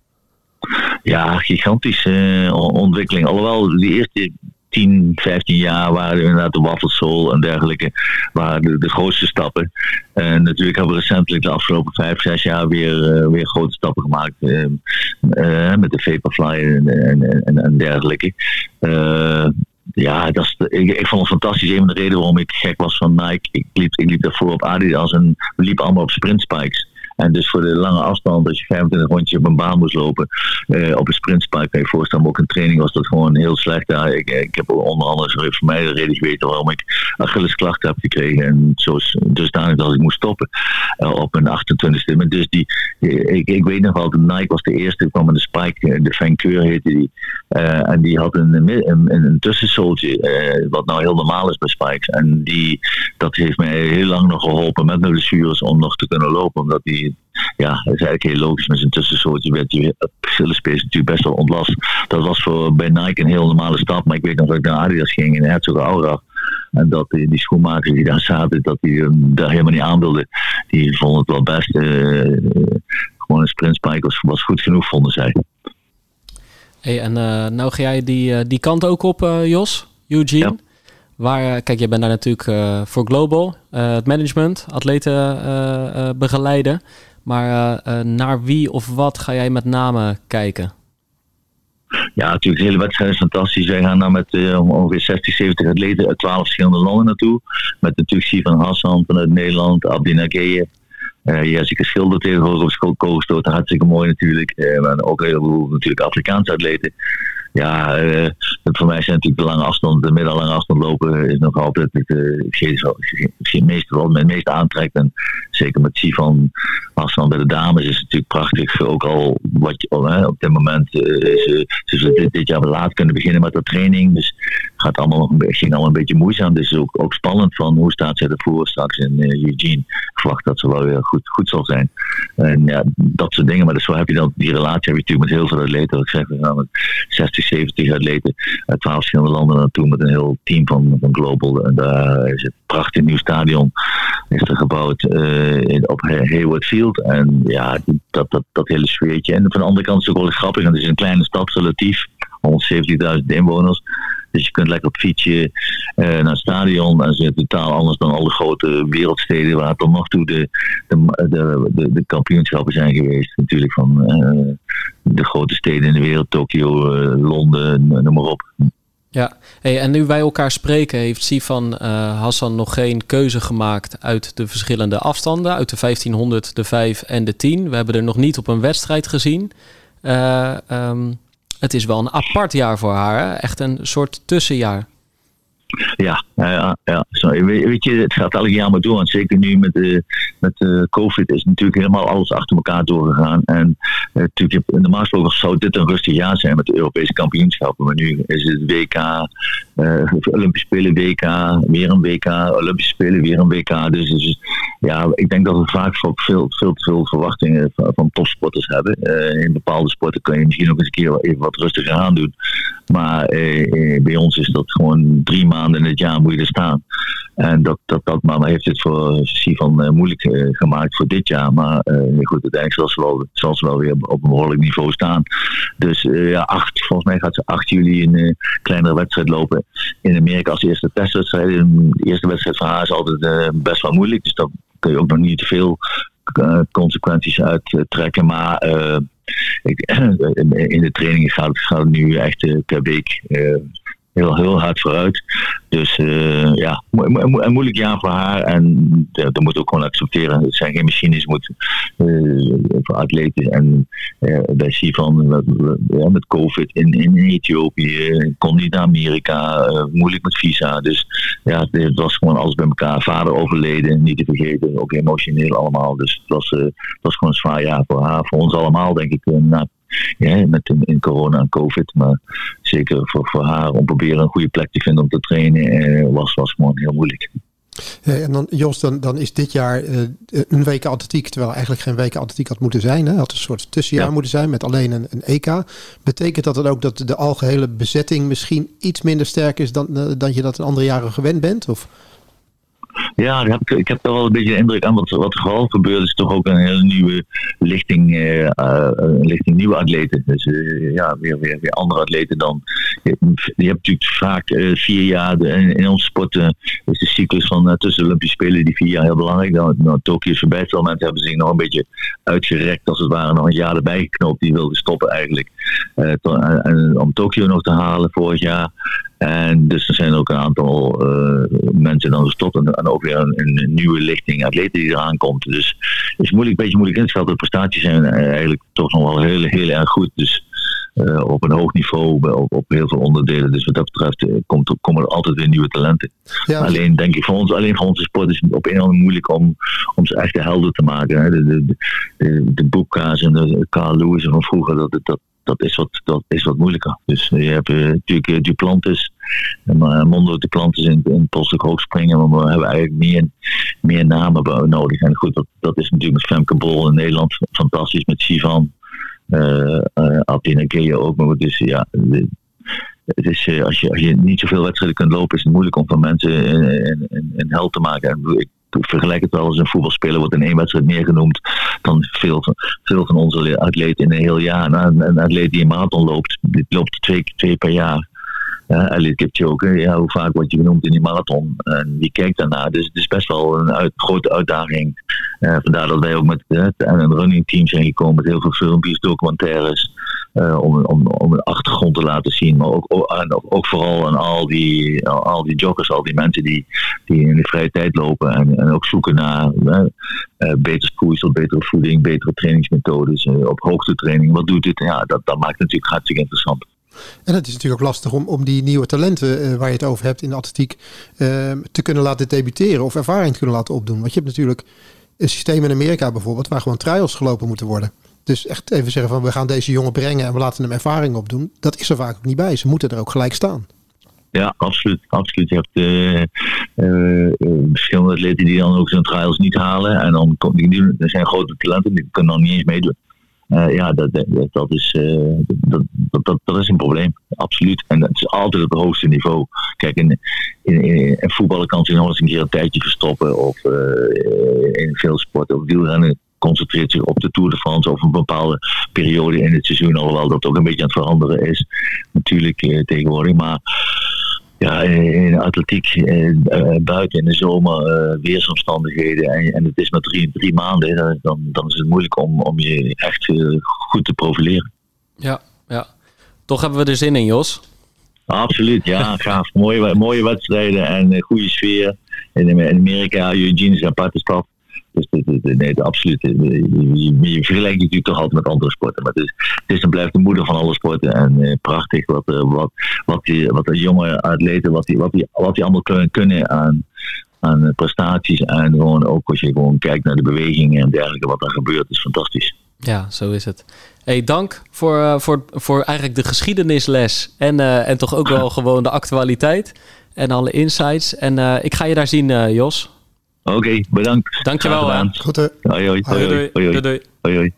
Ja, gigantische uh, ontwikkeling. Alhoewel die eerste tien, vijftien jaar waren inderdaad de waffelschool en dergelijke waren de, de grootste stappen. En natuurlijk hebben we recentelijk de afgelopen vijf, zes jaar weer, uh, weer grote stappen gemaakt uh, uh, met de Vaporfly en, en, en, en dergelijke. Uh, Ja, dat is de, ik, ik vond het fantastisch. Een van de redenen waarom ik gek was van Nike. Ik liep, ik liep daarvoor op Adidas en we liepen allemaal op sprintspikes. En dus voor de lange afstand, als je vijfentwintig rondjes op een baan moest lopen, uh, op een sprintspike, kan je voorstellen, maar ook in training was dat gewoon heel slecht. Ja, ik, ik heb onder andere voor mij de reden geweten waarom ik Achillesklachten heb gekregen. En zo dusdanig dat ik moest stoppen uh, op mijn achtentwintigste. Maar dus die, ik, ik weet nog wel, Nike was de eerste, die kwam met een spike, de Vancouver heette die. Uh, en die had een, een, een, een tussensooltje, uh, wat nou heel normaal is bij spikes. En die, dat heeft mij heel lang nog geholpen met mijn blessures om nog te kunnen lopen, omdat die ja, dat is eigenlijk heel logisch. Met zijn tussensoortje werd die Achillespees natuurlijk best wel ontlast. Dat was voor bij Nike een heel normale stap. Maar ik weet nog dat ik naar Adidas ging in Herzog Aura. En dat die, die schoenmakers die daar zaten, dat die um, daar helemaal niet aan wilden. Die vonden het wel best. Uh, uh, gewoon een sprintspike was, was goed genoeg, vonden zij. Hey, en uh, nou ga jij die, uh, die kant ook op, uh, Jos, Eugene. Ja. Waar, kijk, jij bent daar natuurlijk uh, voor Global, uh, het management, atleten uh, uh, begeleiden. Maar uh, uh, naar wie of wat ga jij met name kijken? Ja, natuurlijk, de hele wedstrijd is fantastisch. Wij gaan daar met uh, ongeveer zestig, zeventig atleten uit twaalf verschillende landen naartoe. Met natuurlijk Sivan Hassan vanuit Nederland, Abdi Nageyev. Uh, Jessica Schilder tegenwoordig op school co-gestoten, hartstikke mooi natuurlijk. Uh, maar ook heel veel natuurlijk Afrikaanse atleten. Ja, uh, voor mij zijn natuurlijk de lange afstand, de middellange afstand lopen is nog altijd het, uh, het meest, wat me het meest aantrekt. En zeker met Sivan Hassan bij de dames is het natuurlijk prachtig. Ook al wat je, uh, op dit moment uh, is, uh, ze dit, dit jaar laat kunnen beginnen met de training. Dus gaat allemaal nog een beetje, ging allemaal een beetje moeizaam. Dus het is ook, ook spannend van hoe staat zij ervoor straks in uh, Eugene. Ik verwacht dat ze wel weer goed, goed zal zijn. En ja, dat soort dingen. Maar dus zo heb je dan, die relatie heb je natuurlijk met heel veel atleten. Ik zeg, we gaan met zestig, zeventig atleten uit twaalf verschillende landen naartoe met een heel team van, van Global. En daar is het prachtig nieuw stadion is er gebouwd uh, in, op Hayward Field. En ja, dat, dat, dat hele sfeertje. En van de andere kant is het ook wel grappig. Want het is een kleine stad relatief. honderdzeventigduizend inwoners. Dus je kunt lekker op fietsje uh, naar het stadion. En dat is totaal anders dan alle grote wereldsteden waar tot nog toe de, de, de, de, de kampioenschappen zijn geweest. Natuurlijk van uh, de grote steden in de wereld. Tokio, uh, Londen, noem maar op. Ja, hey, en nu wij elkaar spreken heeft Sifan uh, Hassan nog geen keuze gemaakt uit de verschillende afstanden. Uit de vijftienhonderd, de vijf en de tien. We hebben er nog niet op een wedstrijd gezien. Uh, um, het is wel een apart jaar voor haar. Hè? Echt een soort tussenjaar. Ja, ja, ja. Sorry. Weet je, het gaat elk jaar maar door. En zeker nu met, uh, met uh, COVID is natuurlijk helemaal alles achter elkaar doorgegaan. En uh, natuurlijk, normaal gesproken zou dit een rustig jaar zijn met de Europese kampioenschappen. Maar nu is het W K, uh, Olympische Spelen W K, weer een W K, Olympische Spelen weer een W K. Dus, dus ja, ik denk dat we vaak veel, veel, veel te veel verwachtingen van, van topsporters hebben. Uh, in bepaalde sporten kun je misschien ook eens een keer even wat rustiger aan doen. Maar uh, bij ons is dat gewoon drie maanden in het jaar moet je er staan. En dat, dat, dat maar heeft het voor Sifan uh, moeilijk uh, gemaakt voor dit jaar. Maar uh, goed, uiteindelijk zal ze, wel, zal ze wel weer op een behoorlijk niveau staan. Dus uh, ja, acht, volgens mij gaat ze acht juli een uh, kleinere wedstrijd lopen in Amerika als eerste testwedstrijd. De eerste wedstrijd van haar is altijd uh, best wel moeilijk. Dus daar kun je ook nog niet te veel uh, consequenties uit uh, trekken. Maar uh, ik, in de trainingen gaat het, gaat het nu echt uh, per week uh, heel, heel hard vooruit. Dus uh, ja, mo- mo- een moeilijk jaar voor haar. En ja, dat moet ook gewoon accepteren. Het zijn geen machines, het moet uh, voor atleten. En uh, bij Sifan uh, ja, met COVID in, in Ethiopië, kon niet naar Amerika, uh, moeilijk met visa. Dus ja, het was gewoon alles bij elkaar. Vader overleden, niet te vergeten, ook emotioneel allemaal. Dus het was, uh, het was gewoon een zwaar jaar voor haar, voor ons allemaal, denk ik. Uh, na Ja, met in, in corona en COVID, maar zeker voor, voor haar om proberen een goede plek te vinden om te trainen eh, was, was gewoon heel moeilijk. Ja, en dan, Jos, dan, dan is dit jaar uh, een W K atletiek, terwijl eigenlijk geen W K atletiek had moeten zijn. Hè? Had een soort tussenjaar ja. moeten zijn met alleen een, een E K. Betekent dat dan ook dat de algehele bezetting misschien iets minder sterk is dan, uh, dan je dat in andere jaren gewend bent? Of? Ja, ik heb, ik heb daar wel een beetje de indruk aan wat, wat er vooral gebeurt. Is toch ook een hele nieuwe lichting, uh, uh, een lichting nieuwe atleten. Dus uh, ja, weer, weer, weer andere atleten dan. Je, je hebt natuurlijk vaak uh, vier jaar, de, in, in onze sport uh, is de cyclus van uh, tussen de Olympische Spelen die vier jaar heel belangrijk. Nou, nou Tokio is voorbij. Veel mensen hebben zich nog een beetje uitgerekt, als het ware nog een jaar erbij geknoopt. Die wilden stoppen eigenlijk. Uh, to, uh, om Tokio nog te halen vorig jaar. En dus er zijn ook een aantal uh, mensen dan gestopt en, en ook weer een, een nieuwe lichting atleten die eraan komt. Dus het is moeilijk, een beetje moeilijk in te schatten. De prestaties zijn eigenlijk toch nog wel heel, heel erg goed. Dus uh, op een hoog niveau, op, op heel veel onderdelen. Dus wat dat betreft uh, komt, komen er altijd weer nieuwe talenten. Ja. Alleen denk ik, voor ons, alleen voor onze sport is het op een of andere manier moeilijk om, om ze echt de helden te maken. Hè. De, de, de, de Bubka's en de Carl Lewis van vroeger, dat, dat Dat is, wat, dat is wat moeilijker. Dus uh, je hebt uh, natuurlijk uh, Duplantis, uh, Mondo Duplantis in, in Polstok hoogspringen, maar we hebben eigenlijk meer, meer namen nodig. En goed, dat, dat is natuurlijk met Femke Bol in Nederland fantastisch, met Sifan, uh, uh, Athena Gea ook. Maar het is, ja, de, het is, uh, als, je, als je niet zoveel wedstrijden kunt lopen, is het moeilijk om van mensen een, een, een, een held te maken. En ik, Ik vergelijk het wel als een voetbalspeler wordt in één wedstrijd meer genoemd dan veel van, veel van onze atleten in een heel jaar. Nou, een atleet die een marathon loopt, die loopt twee, twee per jaar. Ja, Eliud Kipchoge, ja, hoe vaak word je genoemd in die marathon? En die kijkt daarna. Dus het is best wel een uit, grote uitdaging. Uh, vandaar dat wij ook met uh, een running team zijn gekomen met heel veel filmpjes, documentaires. Uh, om, om, om een achtergrond te laten zien, maar ook, ook, ook vooral aan al die, al die joggers, al die mensen die, die in de vrije tijd lopen en, en ook zoeken naar uh, uh, beter voedsel, betere voeding, betere trainingsmethodes, uh, op hoogtetraining. Wat doet dit? Ja, dat, dat maakt het natuurlijk hartstikke interessant. En het is natuurlijk ook lastig om, om die nieuwe talenten uh, waar je het over hebt in de atletiek uh, te kunnen laten debuteren of ervaring te kunnen laten opdoen. Want je hebt natuurlijk een systeem in Amerika bijvoorbeeld waar gewoon trials gelopen moeten worden. Dus echt even zeggen van we gaan deze jongen brengen en we laten hem ervaring opdoen. Dat is er vaak ook niet bij. Ze moeten er ook gelijk staan. Ja, absoluut. absoluut. Je hebt uh, uh, verschillende atleten die dan ook zo'n trials niet halen. En dan komt die, er zijn grote talenten die kunnen dan niet eens meedoen. Uh, ja, dat, dat, dat, is, uh, dat, dat, dat, dat is een probleem. Absoluut. En het is altijd op het hoogste niveau. Kijk, in, in, in, in voetballen kan je nog eens een keer een tijdje verstoppen. Of uh, in veel sporten. Of wielrennen concentreert zich op de Tour de France of een bepaalde periode in het seizoen. Alhoewel dat ook een beetje aan het veranderen is. Natuurlijk uh, tegenwoordig. Maar ja, in de atletiek, uh, buiten in de zomer, uh, weersomstandigheden en, en het is maar drie, drie maanden, dan, dan, dan is het moeilijk om, om je echt uh, goed te profileren. Ja, ja. Toch hebben we er zin in, Jos. Absoluut, ja, gaaf. mooie, mooie wedstrijden en uh, goede sfeer. In, in Amerika, Eugene is een aparte stad. Dus nee, absoluut. Je, je vergelijkt natuurlijk toch altijd met andere sporten. Maar het is, het is en blijft de moeder van alle sporten. En uh, prachtig wat, uh, wat, wat, die, wat de jonge atleten, wat die, wat die, wat die allemaal kunnen, kunnen aan, aan prestaties. En gewoon ook als je gewoon kijkt naar de bewegingen en dergelijke, wat er gebeurt, is fantastisch. Ja, zo is het. Hey, dank voor, uh, voor, voor eigenlijk de geschiedenisles. En, uh, en toch ook wel gewoon de actualiteit. En alle insights. En uh, ik ga je daar zien, uh, Jos. Oké, okay, bedankt. Dankjewel. Hè. Goed, hè. Hoi, hoi. Hoi, hoi. Hoi, hoi. Doei, hoi, hoi.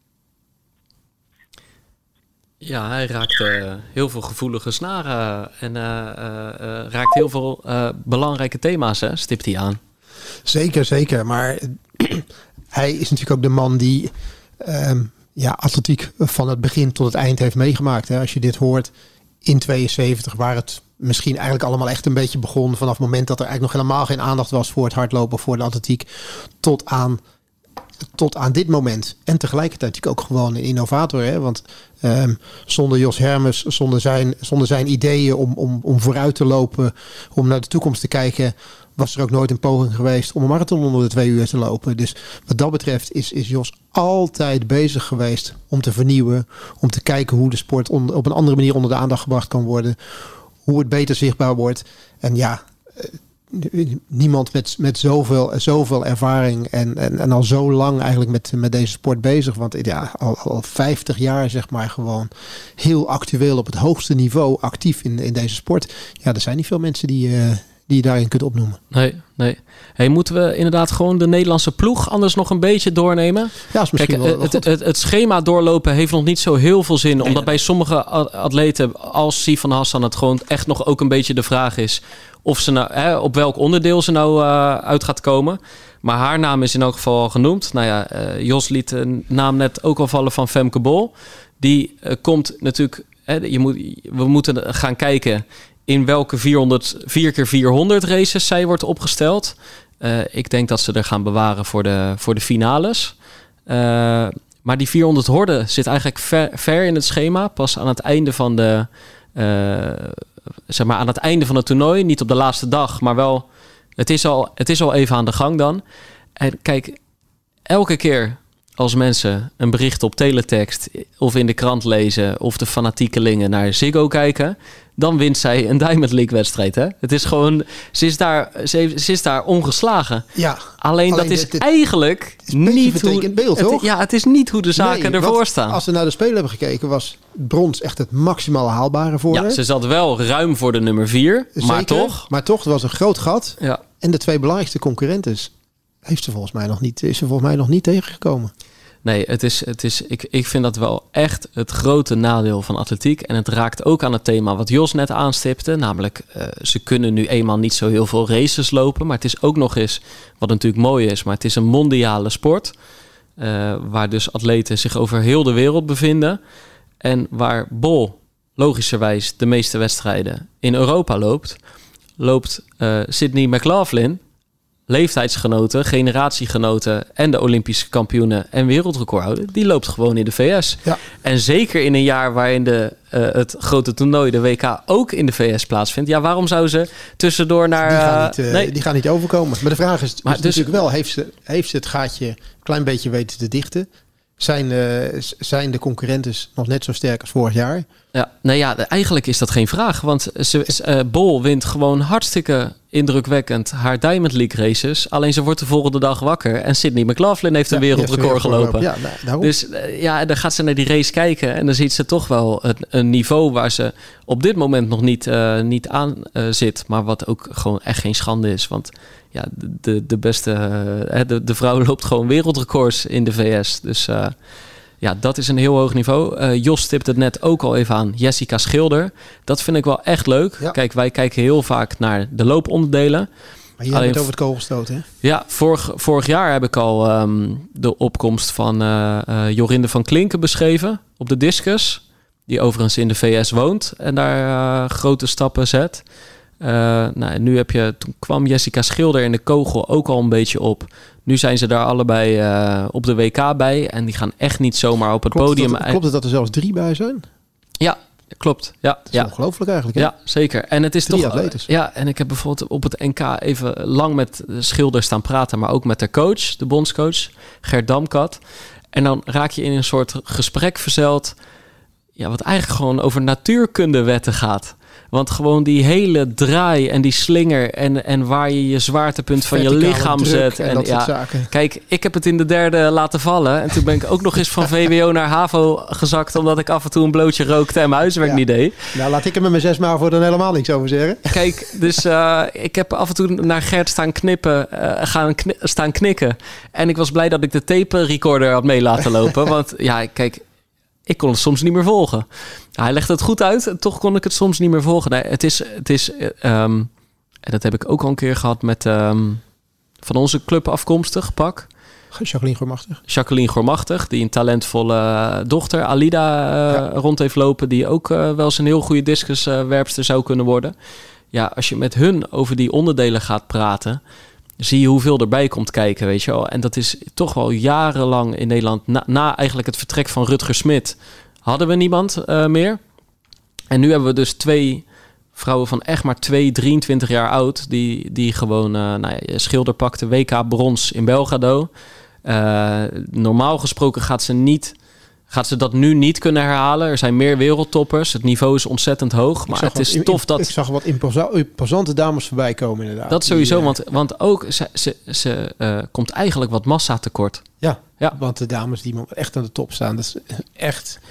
Ja, hij raakt uh, heel veel gevoelige snaren. En uh, uh, uh, raakt heel veel uh, belangrijke thema's, hè, stipt hij aan. Zeker, zeker. Maar hij is natuurlijk ook de man die um, ja, atletiek van het begin tot het eind heeft meegemaakt. Hè. Als je dit hoort in tweeënzeventig, waar het misschien eigenlijk allemaal echt een beetje begon vanaf het moment dat er eigenlijk nog helemaal geen aandacht was voor het hardlopen, voor de atletiek, tot aan, tot aan dit moment. En tegelijkertijd natuurlijk ook gewoon een innovator. Hè? Want um, zonder Jos Hermes, zonder zijn, zonder zijn ideeën om, om, om vooruit te lopen, om naar de toekomst te kijken, was er ook nooit een poging geweest om een marathon onder de twee uur te lopen. Dus wat dat betreft is, is Jos altijd bezig geweest om te vernieuwen, om te kijken hoe de sport on, op een andere manier onder de aandacht gebracht kan worden, hoe het beter zichtbaar wordt. En ja, niemand met, met zoveel, zoveel ervaring en, en, en al zo lang eigenlijk met, met deze sport bezig. Want ja, al, al vijftig jaar zeg maar gewoon heel actueel op het hoogste niveau actief in, in deze sport. Ja, er zijn niet veel mensen die, uh, die je daarin kunt opnoemen. Nee, nee. Hey, moeten we inderdaad gewoon de Nederlandse ploeg anders nog een beetje doornemen? Ja, is misschien Kijk, wel, wel het, het, het schema doorlopen heeft nog niet zo heel veel zin. Nee, omdat bij sommige atleten als Sifan Hassan het gewoon echt nog ook een beetje de vraag is of ze nou, hè, op welk onderdeel ze nou uh, uit gaat komen. Maar haar naam is in elk geval al genoemd. Nou ja, uh, Jos liet de naam net ook al vallen van Femke Bol. Die uh, komt natuurlijk, hè, je moet, we moeten gaan kijken in welke vierhonderd, vier keer vierhonderd races zij wordt opgesteld. Uh, ik denk dat ze er gaan bewaren voor de, voor de finales. Uh, maar die vierhonderd horden zit eigenlijk ver, ver in het schema. Pas aan het einde van de, uh, zeg maar aan het einde van het toernooi. Niet op de laatste dag, maar wel. Het is al, het is al even aan de gang dan. En kijk, elke keer als mensen een bericht op teletext of in de krant lezen of de fanatiekelingen naar Ziggo kijken, dan wint zij een Diamond League wedstrijd. Hè? Het is gewoon, ze is daar, ze, ze is daar ongeslagen. Ja, alleen, alleen dat is dit, dit eigenlijk is niet hoe beeld, het, toch? Ja, het is niet hoe de zaken nee, ervoor staan. Als we naar de Spelen hebben gekeken, was brons echt het maximaal haalbare voor ja, haar. Ze zat wel ruim voor de nummer vier, Zeker, maar toch. Maar toch, er was een groot gat. Ja. En de twee belangrijkste concurrenten heeft ze volgens mij nog niet, is ze volgens mij nog niet tegengekomen. Nee, het is, het is, ik, ik vind dat wel echt het grote nadeel van atletiek. En het raakt ook aan het thema wat Jos net aanstipte. Namelijk, uh, ze kunnen nu eenmaal niet zo heel veel races lopen. Maar het is ook nog eens, wat natuurlijk mooi is, maar het is een mondiale sport. Uh, waar dus atleten zich over heel de wereld bevinden. En waar Bol logischerwijs de meeste wedstrijden in Europa loopt, loopt uh, Sydney McLaughlin, leeftijdsgenoten, generatiegenoten en de Olympische kampioenen en wereldrecordhouder, die loopt gewoon in de V S. Ja. En zeker in een jaar waarin de, uh, het grote toernooi, de W K, ook in de V S plaatsvindt. Ja, waarom zou ze tussendoor naar... Die gaan niet, uh, nee. die gaan niet overkomen. Maar de vraag is, maar is dus, natuurlijk wel, heeft ze, heeft ze het gaatje een klein beetje weten te dichten? Zijn, uh, zijn de concurrenten nog net zo sterk als vorig jaar? Ja, nou ja, eigenlijk is dat geen vraag. Want ze, uh, Bol wint gewoon hartstikke indrukwekkend haar Diamond League races. Alleen ze wordt de volgende dag wakker. En Sydney McLaughlin heeft een ja, wereldrecord gelopen. Ja, nou, dus uh, ja, dan gaat ze naar die race kijken. En dan ziet ze toch wel een, een niveau waar ze op dit moment nog niet, uh, niet aan uh, zit. Maar wat ook gewoon echt geen schande is. Want ja, de, de beste... Uh, de, de vrouw loopt gewoon wereldrecords in de V S. Dus... Uh, Ja, dat is een heel hoog niveau. Uh, Jos stipt het net ook al even aan. Jessica Schilder. Dat vind ik wel echt leuk. Ja. Kijk, wij kijken heel vaak naar de looponderdelen. Maar je hebt het over het kogelstoot, hè? Ja, vorig, vorig jaar heb ik al um, de opkomst van uh, uh, Jorinde van Klinken beschreven op de discus. Die overigens in de V S woont en daar uh, grote stappen zet. Uh, nou, en nu heb je, toen kwam Jessica Schilder in de kogel ook al een beetje op. Nu zijn ze daar allebei uh, op de W K bij. En die gaan echt niet zomaar op het klopt podium. Het dat, klopt het dat er zelfs drie bij zijn? Ja, klopt. Ja, dat is ja. ongelooflijk eigenlijk. Hè? Ja, zeker. En het is drie toch. atletes. Ja, en ik heb bijvoorbeeld op het N K even lang met Schilder staan praten. Maar ook met de coach, de bondscoach, Gert Damkat. En dan raak je in een soort gesprek verzeild. Ja, wat eigenlijk gewoon over natuurkundewetten gaat. Want gewoon die hele draai en die slinger en, en waar je je zwaartepunt van je lichaam zet. En, en dat ja, soort zaken. Kijk, ik heb het in de derde laten vallen. En toen ben ik ook nog eens van V W O naar HAVO gezakt. Omdat ik af en toe een blootje rookte en mijn huiswerk ja. niet deed. Nou, laat ik er met mijn zes maar voor dan helemaal niks over zeggen. Kijk, dus uh, ik heb af en toe naar Gert staan knippen, uh, gaan kni- staan knikken. En ik was blij dat ik de tape recorder had mee laten lopen. Want ja, kijk... Ik kon het soms niet meer volgen. Hij legde het goed uit en toch kon ik het soms niet meer volgen. Nee, het is, het is um, en dat heb ik ook al een keer gehad met um, van onze club afkomstig, Pak. Jacqueline Gormachtig. Jacqueline Gormachtig, die een talentvolle dochter, Alida, uh, ja. rond heeft lopen. Die ook uh, wel eens een heel goede discuswerpster zou kunnen worden. Ja, als je met hun over die onderdelen gaat praten... zie je hoeveel erbij komt kijken, weet je wel. En dat is toch wel jarenlang in Nederland... na, na eigenlijk het vertrek van Rutger Smit... hadden we niemand uh, meer. En nu hebben we dus twee vrouwen van echt maar twee, drieëntwintig jaar oud... die, die gewoon... Uh, nou ja, Schilder pakte W K brons in Belgrado. Uh, normaal gesproken gaat ze niet... gaat ze dat nu niet kunnen herhalen. Er zijn meer wereldtoppers. Het niveau is ontzettend hoog. Maar het is tof dat... Ik zag wat imposante dames voorbij komen inderdaad. Dat sowieso, die, want, want ook ze, ze, ze uh, komt eigenlijk wat massa tekort. Ja, ja, want de dames die echt aan de top staan, dat is echt...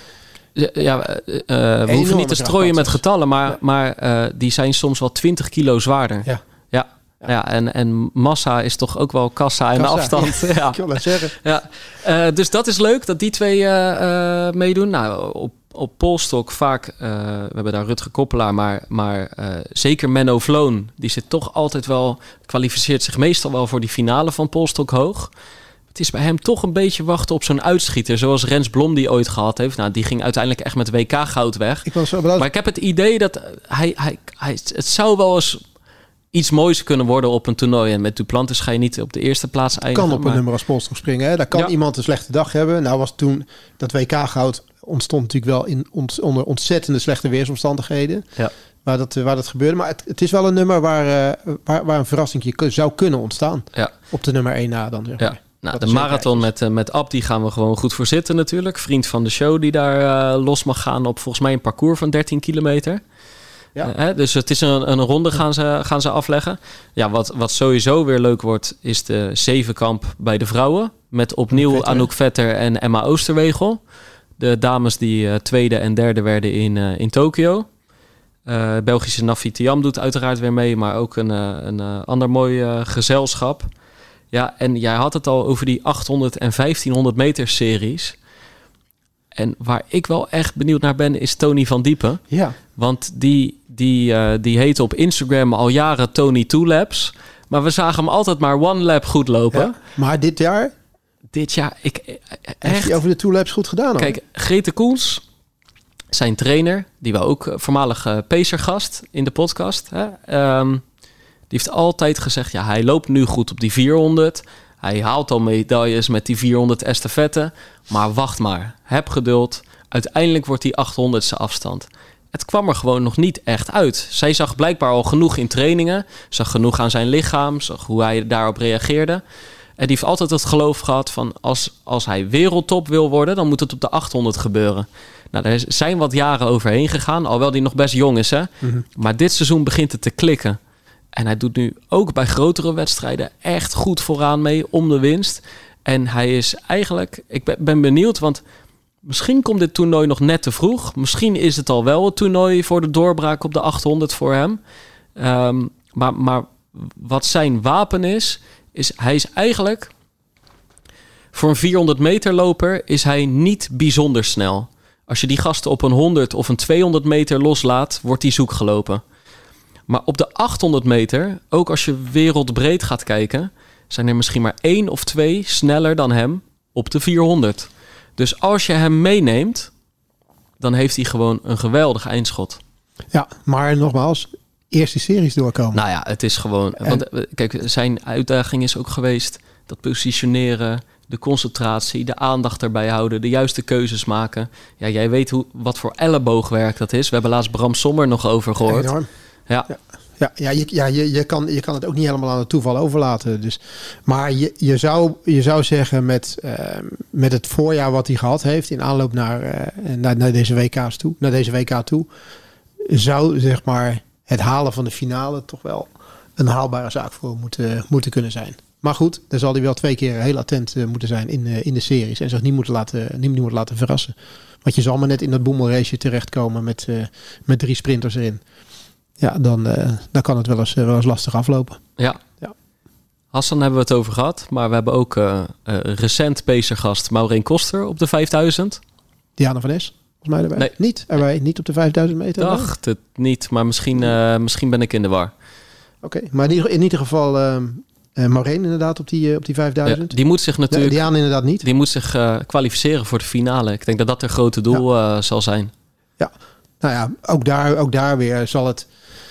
Ja, uh, uh, we hoeven niet te strooien met getallen, maar, ja. maar uh, die zijn soms wel twintig kilo zwaarder. Ja. Ja. Ja, ja en, en massa is toch ook wel kassa en kassa, afstand. Ja, ja. Ik wil dat zeggen. Ja. Uh, dus dat is leuk dat die twee uh, uh, meedoen. Nou, op, op polstok vaak, uh, we hebben daar Rutger Koppelaar, maar, maar uh, zeker Menno Vloon. Die zit toch altijd wel, kwalificeert zich meestal wel voor die finale van polstok hoog. Het is bij hem toch een beetje wachten op zo'n uitschieter. Zoals Rens Blom die ooit gehad heeft. Nou, die ging uiteindelijk echt met W K goud weg. Ik was zo bedankt. Maar ik heb het idee dat hij, hij, hij, het zou wel eens iets moois kunnen worden op een toernooi. En met Duplantis ga je niet op de eerste plaats eindigen. Kan op een maar... nummer als polstok springen. Hè? Daar kan ja. iemand een slechte dag hebben. Nou was toen dat W K goud ontstond natuurlijk wel in ont, onder ontzettende slechte weersomstandigheden. Ja. Waar dat, waar dat gebeurde. Maar het, het is wel een nummer waar, uh, waar, waar een verrassing zou kunnen ontstaan. Ja. Op de nummer één na dan. Zeg maar. Ja. Nou, de marathon met, uh, met Abdi gaan we gewoon goed voor zitten natuurlijk. Vriend van de show die daar uh, los mag gaan op volgens mij een parcours van dertien kilometer. Ja. Uh, hè, dus het is een, een ronde gaan ze, gaan ze afleggen. Ja, wat, wat sowieso weer leuk wordt is de zevenkamp bij de vrouwen. Met opnieuw Vetter. Anouk Vetter en Emma Oosterwegel. De dames die uh, tweede en derde werden in, uh, in Tokio. Uh, Belgische Nafi Thiam doet uiteraard weer mee. Maar ook een, uh, een uh, ander mooi uh, gezelschap. Ja, en jij had het al over die achthonderd en vijftienhonderd meter series. En waar ik wel echt benieuwd naar ben, is Tony van Diepen. Ja. Want die, die, uh, die heet op Instagram al jaren Tony Two Laps. Maar we zagen hem altijd maar One Lap goed lopen. Ja, maar dit jaar? Dit jaar, ik echt... Heeft hij over de Two Laps goed gedaan? Hoor. Kijk, Grete Koens, zijn trainer, die we ook voormalig uh, Pacer-gast in de podcast... Hè, um, die heeft altijd gezegd, ja, hij loopt nu goed op die vierhonderd. Hij haalt al medailles met die vierhonderd estafette. Maar wacht maar, heb geduld. Uiteindelijk wordt die achthonderdste afstand. Het kwam er gewoon nog niet echt uit. Zij zag blijkbaar al genoeg in trainingen. Zag genoeg aan zijn lichaam. Zag hoe hij daarop reageerde. En die heeft altijd het geloof gehad van... als, als hij wereldtop wil worden, dan moet het op de achthonderd gebeuren. Nou, er zijn wat jaren overheen gegaan. Alhoewel die nog best jong is, hè. Mm-hmm. Maar dit seizoen begint het te klikken. En hij doet nu ook bij grotere wedstrijden echt goed vooraan mee om de winst. En hij is eigenlijk... Ik ben, ben benieuwd, want misschien komt dit toernooi nog net te vroeg. Misschien is het al wel het toernooi voor de doorbraak op de achthonderd voor hem. Um, maar, maar wat zijn wapen is, is hij is eigenlijk... Voor een vierhonderd meter loper is hij niet bijzonder snel. Als je die gasten op een honderd of een tweehonderd meter loslaat, wordt die zoek gelopen. Maar op de achthonderd meter, ook als je wereldbreed gaat kijken, zijn er misschien maar één of twee sneller dan hem op de vierhonderd. Dus als je hem meeneemt, dan heeft hij gewoon een geweldig eindschot. Ja, maar nogmaals, eerst die series doorkomen. Nou ja, het is gewoon... En... Want kijk, zijn uitdaging is ook geweest dat positioneren, de concentratie, de aandacht erbij houden, de juiste keuzes maken. Ja, jij weet hoe, wat voor elleboogwerk dat is. We hebben laatst Bram Sommer nog over gehoord. Enorm. Ja. Ja. Ja, ja, je, ja je, je, kan, je kan het ook niet helemaal aan het toeval overlaten. Dus. Maar je, je, zou, je zou zeggen met, uh, met het voorjaar wat hij gehad heeft in aanloop naar, uh, naar, naar, deze W K's toe, naar deze W K toe, zou zeg maar het halen van de finale toch wel een haalbare zaak voor moeten, moeten kunnen zijn. Maar goed, dan zal hij wel twee keer heel attent uh, moeten zijn in, uh, in de series en zich niet moeten laten, niet, niet moeten laten verrassen. Want je zal maar net in dat boemelrace terechtkomen met, uh, met drie sprinters erin. Ja, dan, uh, dan kan het wel eens, uh, wel eens lastig aflopen. Ja. ja. Hassan hebben we het over gehad. Maar we hebben ook uh, uh, recent Pacer-gast Maureen Koster op de vijfduizend. Diana van Es, volgens mij erbij. Nee. Niet erbij, nee. Niet op de vijfduizend meter. Ik dacht het niet, maar misschien, uh, misschien ben ik in de war. Oké, okay. Maar in ieder, in ieder geval uh, uh, Maureen inderdaad op die, uh, op die vijfduizend. Ja, die moet zich natuurlijk... Nee, Diana inderdaad niet. Die moet zich uh, kwalificeren voor de finale. Ik denk dat dat het grote doel ja. uh, zal zijn. Ja, nou ja, ook daar, ook daar weer zal het...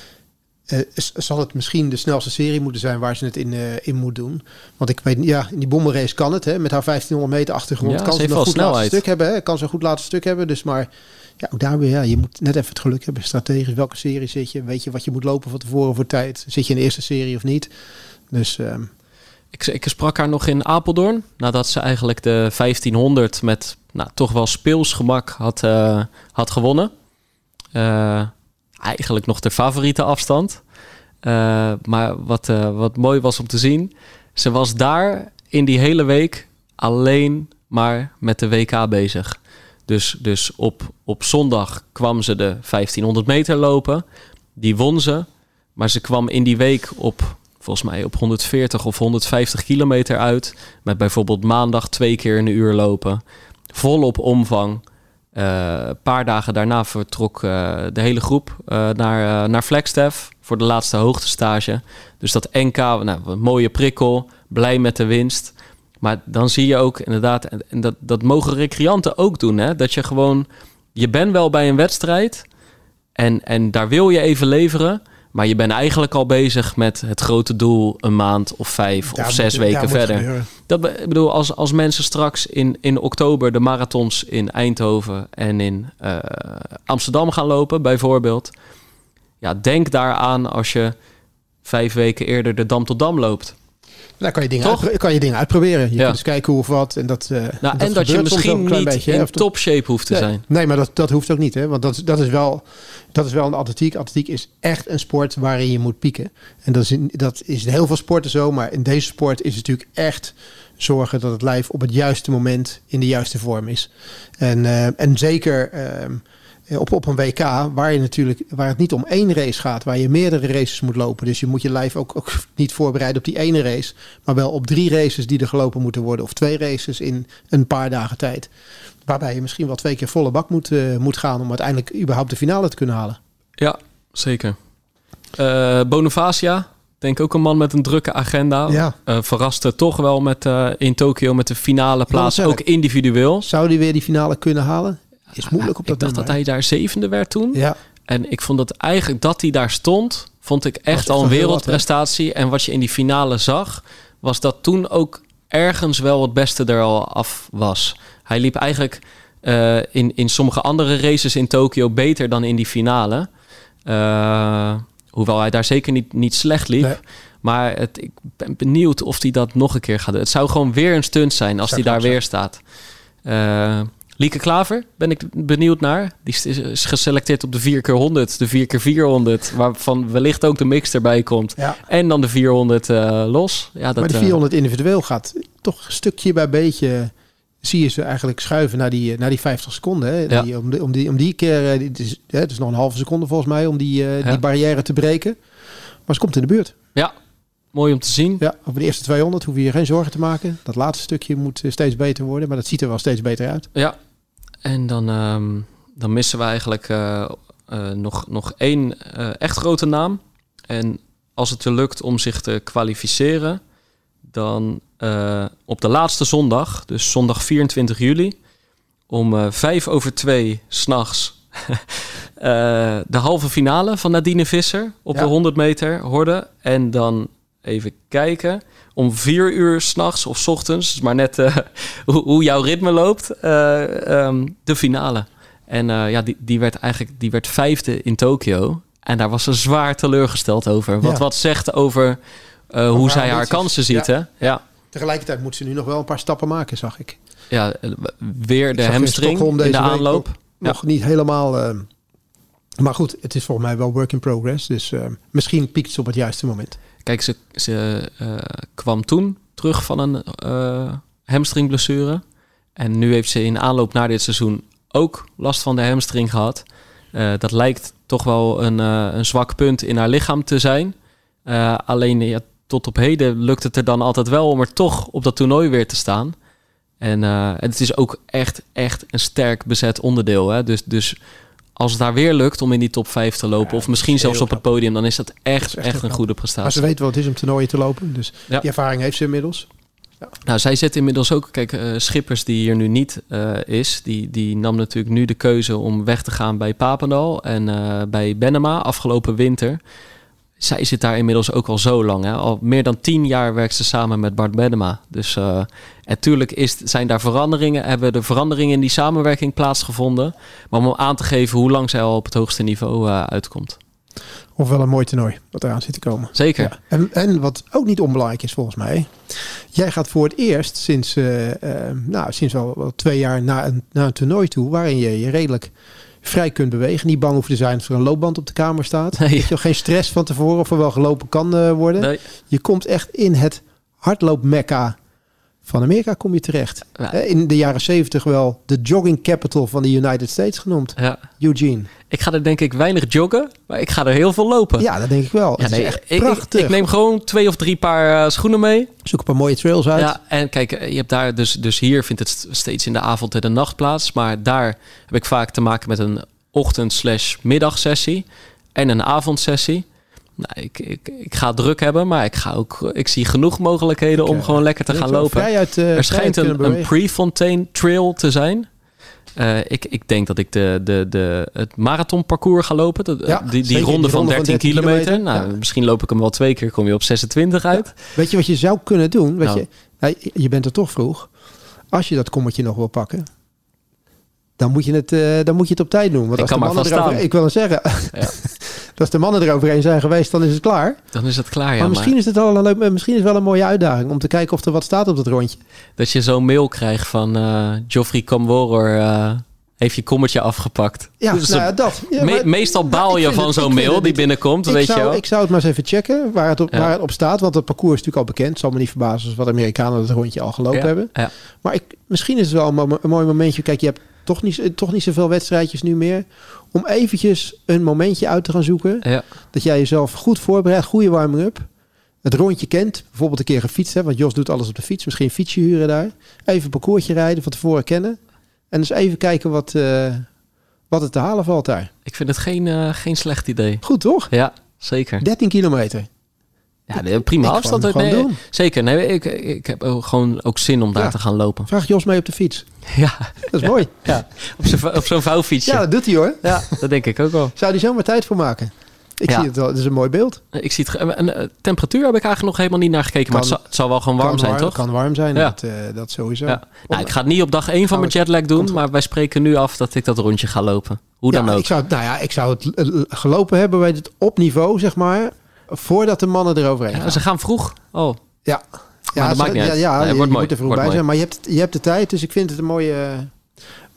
Uh, zal het misschien de snelste serie moeten zijn waar ze het in, uh, in moet doen. Want ik weet niet, ja, in die bommenrace kan het. Hè, met haar vijftienhonderd meter achtergrond ja, kan ze, ze een goed snelheid. laatste stuk hebben. Hè, kan ze een goed laatste stuk hebben. Dus maar ja, ook daar weer, ja, je moet net even het geluk hebben. Strategisch, welke serie zit je? Weet je wat je moet lopen van tevoren voor tijd? Zit je in de eerste serie of niet? Dus... Uh, ik, ik sprak haar nog in Apeldoorn. Nadat ze eigenlijk de vijftienhonderd met nou, toch wel speels gemak had, uh, had gewonnen. Uh, eigenlijk nog de favoriete afstand. Uh, maar wat, uh, wat mooi was om te zien, ze was daar in die hele week alleen maar met de W K bezig. Dus, dus op, op zondag kwam ze de vijftienhonderd meter lopen. Die won ze. Maar ze kwam in die week op, volgens mij op honderdveertig of honderdvijftig kilometer uit. Met bijvoorbeeld maandag twee keer een uur lopen. Volop omvang. Een uh, paar dagen daarna vertrok uh, de hele groep uh, naar, uh, naar Flagstaff voor de laatste hoogtestage. Dus dat N K, nou, een mooie prikkel, blij met de winst. Maar dan zie je ook inderdaad, en, en dat, dat mogen recreanten ook doen, hè, dat je gewoon, je bent wel bij een wedstrijd en, en daar wil je even leveren, maar je bent eigenlijk al bezig met het grote doel een maand of vijf daar of zes moet, weken verder. Dat, ik bedoel, als, als mensen straks in, in oktober de marathons in Eindhoven en in uh, Amsterdam gaan lopen, bijvoorbeeld. Ja, denk daaraan als je vijf weken eerder de Dam tot Dam loopt. Daar kan je dingen, uit, kan je dingen uitproberen. Je ja. kunt eens kijken hoe of wat. En dat, uh, nou, dat, en dat je misschien niet beetje, in hè, top shape hoeft te nee, zijn. Nee, maar dat, dat hoeft ook niet. Hè? Want dat, dat, is wel, dat is wel een atletiek. Atletiek is echt een sport waarin je moet pieken. En dat is, in, dat is in heel veel sporten zo. Maar in deze sport is het natuurlijk echt zorgen dat het lijf op het juiste moment in de juiste vorm is. En, uh, en zeker... Uh, Op, op een W K waar je natuurlijk waar het niet om één race gaat, waar je meerdere races moet lopen. Dus je moet je lijf ook, ook niet voorbereiden op die ene race, maar wel op drie races die er gelopen moeten worden. Of twee races in een paar dagen tijd. Waarbij je misschien wel twee keer volle bak moet, uh, moet gaan om uiteindelijk überhaupt de finale te kunnen halen. Ja, zeker. Uh, Bonifacia, denk ook een man met een drukke agenda. Ja. Uh, verraste toch wel met uh, in Tokio met de finale plaats, ook individueel. Zou die weer die finale kunnen halen? Is moeilijk op dat ik dacht nummer, dat hij daar zevende werd toen. Ja. En ik vond dat eigenlijk dat hij daar stond, vond ik echt al een wereldprestatie. Wat, en wat je in die finale zag, was dat toen ook ergens wel het beste er al af was. Hij liep eigenlijk uh, in, in sommige andere races in Tokio beter dan in die finale. Uh, hoewel hij daar zeker niet, niet slecht liep. Nee. Maar het, ik ben benieuwd of hij dat nog een keer gaat doen. Het zou gewoon weer een stunt zijn als hij daar weer staat. Uh, Lieke Klaver ben ik benieuwd naar. Die is, is geselecteerd op de vier keer honderd, de vier keer vierhonderd... waarvan wellicht ook de mix erbij komt. Ja. En dan de vierhonderd uh, los. Ja, dat, maar de vierhonderd uh, individueel gaat toch stukje bij beetje... zie je ze eigenlijk schuiven naar die, naar die vijftig seconden. Hè? Ja. Die, om, die, om, die, om die keer... Uh, het, is, hè, het is nog een halve seconde volgens mij... om die, uh, ja. die barrière te breken. Maar ze komt in de buurt. Ja, mooi om te zien. Ja, over de eerste tweehonderd hoef je je geen zorgen te maken. Dat laatste stukje moet steeds beter worden. Maar dat ziet er wel steeds beter uit. Ja, en dan, um, dan missen we eigenlijk uh, uh, nog, nog één uh, echt grote naam. En als het er lukt om zich te kwalificeren... dan uh, op de laatste zondag, dus zondag vierentwintig juli... om uh, vijf over twee 's nachts... uh, de halve finale van Nadine Visser op ja. de honderd meter horde. En dan even kijken... om vier uur 's nachts of 's ochtends... maar net uh, hoe, hoe jouw ritme loopt... Uh, um, de finale. En uh, ja, die, die werd eigenlijk die werd vijfde in Tokio. En daar was ze zwaar teleurgesteld over. Wat ja. wat zegt over uh, hoe zij haar kansen ziet. Ja. Hè? Ja. Tegelijkertijd moet ze nu nog wel een paar stappen maken, zag ik. Ja, weer de hamstring in, in de aanloop. Nog ja. niet helemaal... Uh, maar goed, het is volgens mij wel work in progress. Dus uh, misschien piekt ze op het juiste moment. Kijk, ze, ze uh, kwam toen terug van een uh, hamstringblessure. En nu heeft ze in aanloop naar dit seizoen ook last van de hamstring gehad. Uh, dat lijkt toch wel een, uh, een zwak punt in haar lichaam te zijn. Uh, alleen ja, tot op heden lukt het er dan altijd wel om er toch op dat toernooi weer te staan. En uh, het is ook echt, echt een sterk bezet onderdeel. Hè? Dus, dus als het daar weer lukt om in die top vijf te lopen... Ja, of misschien zelfs op het podium... dan is dat echt, dat is echt, echt een goede prestatie. Maar ze weet wel het is om toernooien te lopen. Dus ja. die ervaring heeft ze inmiddels. Ja. Nou, zij zit inmiddels ook... Kijk, uh, Schippers die hier nu niet uh, is... Die, die nam natuurlijk nu de keuze om weg te gaan bij Papendal... en uh, bij Bennema afgelopen winter... Zij zit daar inmiddels ook al zo lang. Hè? Al meer dan tien jaar werkt ze samen met Bart Bennema. Dus uh, natuurlijk is, zijn daar veranderingen. Hebben er veranderingen in die samenwerking plaatsgevonden. Maar om aan te geven hoe lang zij al op het hoogste niveau uh, uitkomt. Ofwel een mooi toernooi wat eraan zit te komen. Zeker. Ja. En, en wat ook niet onbelangrijk is volgens mij. Jij gaat voor het eerst sinds, uh, uh, nou, sinds wel, wel twee jaar naar een, naar een toernooi toe. Waarin je je redelijk... vrij kunt bewegen. Niet bang hoeft te zijn als er een loopband op de kamer staat. Nee. Dat je geen stress van tevoren of er wel gelopen kan uh, worden. Nee. Je komt echt in het hardloopmekka van Amerika kom je terecht. Ja. In de jaren zeventig wel de jogging capital van de United States genoemd. Ja. Eugene. Ik ga er denk ik weinig joggen, maar ik ga er heel veel lopen. Ja, dat denk ik wel. Ja, nee, echt ik, prachtig. Ik, ik neem gewoon twee of drie paar uh, schoenen mee. Zoek een paar mooie trails uit. Ja, en kijk, je hebt daar dus, dus hier vindt het steeds in de avond en de nacht plaats. Maar daar heb ik vaak te maken met een ochtend slash middagsessie en een avondsessie. Nou, ik, ik, ik ga druk hebben, maar ik, ga ook, ik zie genoeg mogelijkheden ik, om uh, gewoon lekker te gaan lopen. Uit, uh, er schijnt een, een Prefontaine trail te zijn. Uh, ik, ik denk dat ik de, de, de, het marathonparcours ga lopen. De, ja, die, die, die ronde, ronde van dertien kilometer. kilometer. Nou, ja. Misschien loop ik hem wel twee keer, kom je op zesentwintig uit. Ja. Weet je wat je zou kunnen doen? Weet nou. je, nou, je bent er toch vroeg. Als je dat kommetje nog wil pakken... Dan moet je het, uh, dan moet je het op tijd doen. Want ik als kan de maar mannen erover, staan. Ik wil het zeggen. Ja. Als de mannen eroverheen zijn geweest, dan is het klaar. Dan is het klaar, ja. Maar misschien, maar... Is het al een leuk, misschien is het wel een mooie uitdaging om te kijken of er wat staat op dat rondje. Dat je zo'n mail krijgt van uh, Geoffrey Kamworor... Uh, heeft je kommetje afgepakt. Ja, dus nou ja, dat. Ja, me- maar, meestal baal nou, je van het, zo'n mail het, die binnenkomt. Ik, weet zou, je wel. ik zou het maar eens even checken waar het, op, ja. waar het op staat. Want het parcours is natuurlijk al bekend. Het zal me niet verbazen als wat Amerikanen het rondje al gelopen ja. hebben. Ja. Maar ik, misschien is het wel een, mo- een mooi momentje. Kijk, je hebt toch niet, toch niet zoveel wedstrijdjes nu meer. Om eventjes een momentje uit te gaan zoeken. Ja. Dat jij jezelf goed voorbereidt. Goede warming-up. Het rondje kent. Bijvoorbeeld een keer gefietst. Hè, want Jos doet alles op de fiets. Misschien een fietsje huren daar. Even een parcoursje rijden. Van tevoren kennen. En dus even kijken wat... Uh, Wat het te halen valt daar. Ik vind het geen, uh, geen slecht idee. Goed, toch? Ja, zeker. dertien kilometer. Ja, nee, prima afstand. Gewoon, nee, gewoon doen. Zeker. Nee, ik, ik heb ook gewoon ook zin om daar ja. te gaan lopen. Vraag Jos mee op de fiets. Ja. Dat is ja. mooi. Ja. Op, zo'n, op zo'n vouwfietsje. Ja, dat doet hij hoor. Ja, dat denk ik ook wel. Zou hij zomaar tijd voor maken? Ik ja. zie het wel. Het is een mooi beeld. Ik zie het. En, uh, temperatuur heb ik eigenlijk nog helemaal niet naar gekeken. Kan, maar het zal, het zal wel gewoon warm zijn, warm, toch? Het kan warm zijn. Ja. Dat, uh, dat sowieso. Ja. Nou, ik ga het niet op dag één van mijn jetlag doen. Komt maar wij spreken nu af dat ik dat rondje ga lopen. Hoe ja, dan ook. Ik zou, nou ja, ik zou het uh, gelopen hebben bij het op niveau, zeg maar. Voordat de mannen eroverheen ja, gaan. Ze gaan vroeg. Oh. Ja. Ja, dat ze, maakt niet ja, uit. ja, nee, je, wordt je mooi. moet er vroeg bij mooi. zijn. Maar je hebt, je hebt de tijd. Dus ik vind het een mooie... Uh,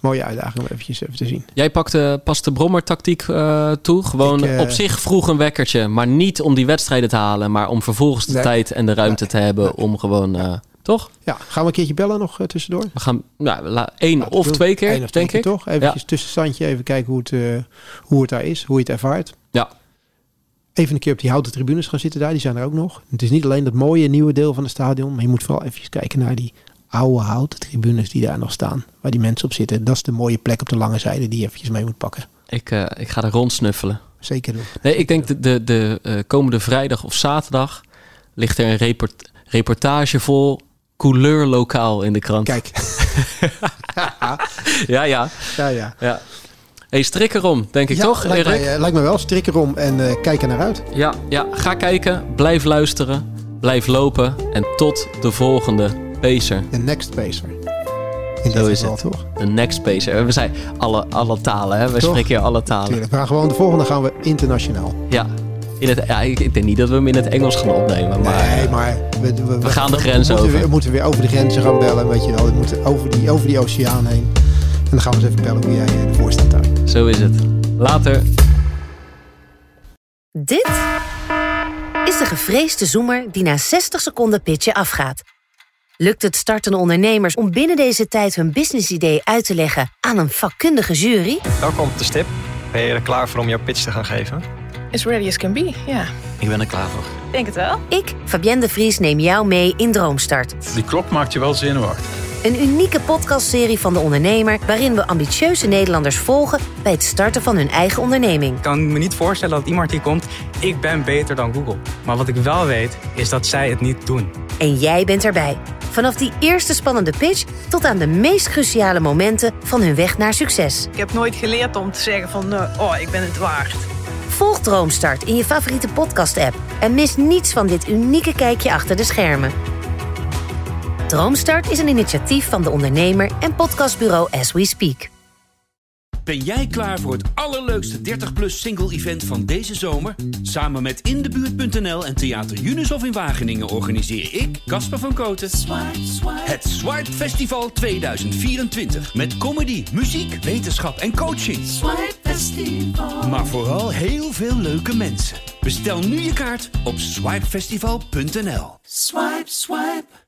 mooie uitdaging om eventjes even te zien. Jij pakte pas de brommertactiek uh, toe. Gewoon ik, uh, op zich vroeg een wekkertje. Maar niet om die wedstrijden te halen. Maar om vervolgens de nee, tijd en de ruimte nee, te hebben nee, om gewoon... Uh, toch? Ja, gaan we een keertje bellen nog uh, tussendoor? We gaan nou, één nou, of twee keer, één of twee denk keer, ik. Toch? Even ja. tussenstandje, even kijken hoe het, uh, hoe het daar is. Hoe je het ervaart. Ja. Even een keer op die houten tribunes gaan zitten daar. Die zijn er ook nog. Het is niet alleen dat mooie nieuwe deel van het stadion. Maar je moet vooral even kijken naar die oude houten tribunes die daar nog staan. Waar die mensen op zitten. Dat is de mooie plek op de lange zijde die je eventjes mee moet pakken. Ik, uh, ik ga er rondsnuffelen. Zeker doen. Nee, ik denk de, de, de uh, komende vrijdag of zaterdag ligt er een report, reportage vol couleurlokaal in de krant. Kijk. ja, ja. Ja, ja. ja. Hey, strik erom, denk ik ja, toch, lijkt Erik? Mij, uh, lijkt me wel, strik erom en uh, kijk er naar uit. Ja, ja, ga kijken, blijf luisteren, blijf lopen en tot de volgende Pacer. De next Pacer. In Zo is geval, het. toch? De next Pacer. We zijn alle, alle talen, hè? We toch? spreken hier alle talen. Tuurlijk. We gaan gewoon de volgende gaan we internationaal. Ja. In het, ja, ik, ik denk niet dat we hem in het Engels gaan opnemen. Maar, nee, maar... We, we, we, we gaan de we, grens we over. Weer, we moeten weer over de grenzen gaan bellen, weet je wel. We moeten over die, over die oceaan heen. En dan gaan we eens even bellen hoe jij ervoor staat daar. Zo is het. Later. Dit is de gevreesde zoemer die na zestig seconden pitchen afgaat. Lukt het startende ondernemers om binnen deze tijd hun businessidee uit te leggen aan een vakkundige jury? Welkom op de stip. Ben je er klaar voor om jouw pitch te gaan geven? As ready as can be, ja. Yeah. Ik ben er klaar voor. Denk het wel. Ik, Fabienne de Vries, neem jou mee in Droomstart. Die klok maakt je wel zenuwachtig. Een unieke podcastserie van De Ondernemer... waarin we ambitieuze Nederlanders volgen bij het starten van hun eigen onderneming. Ik kan me niet voorstellen dat iemand hier komt... ik ben beter dan Google. Maar wat ik wel weet, is dat zij het niet doen. En jij bent erbij. Vanaf die eerste spannende pitch... tot aan de meest cruciale momenten van hun weg naar succes. Ik heb nooit geleerd om te zeggen van... Uh, oh, ik ben het waard. Volg Droomstart in je favoriete podcast-app... en mis niets van dit unieke kijkje achter de schermen. Droomstart is een initiatief van De Ondernemer en podcastbureau As We Speak. Ben jij klaar voor het allerleukste dertig plus single-event van deze zomer? Samen met in de buurt punt n l en Theater Junushof in Wageningen organiseer ik, Casper van Koten, Swipe, Swipe. Het Swipe Festival tweeduizend vierentwintig. Met comedy, muziek, wetenschap en coaching. Swipe Festival. Maar vooral heel veel leuke mensen. Bestel nu je kaart op swipe festival punt n l. Swipe, swipe.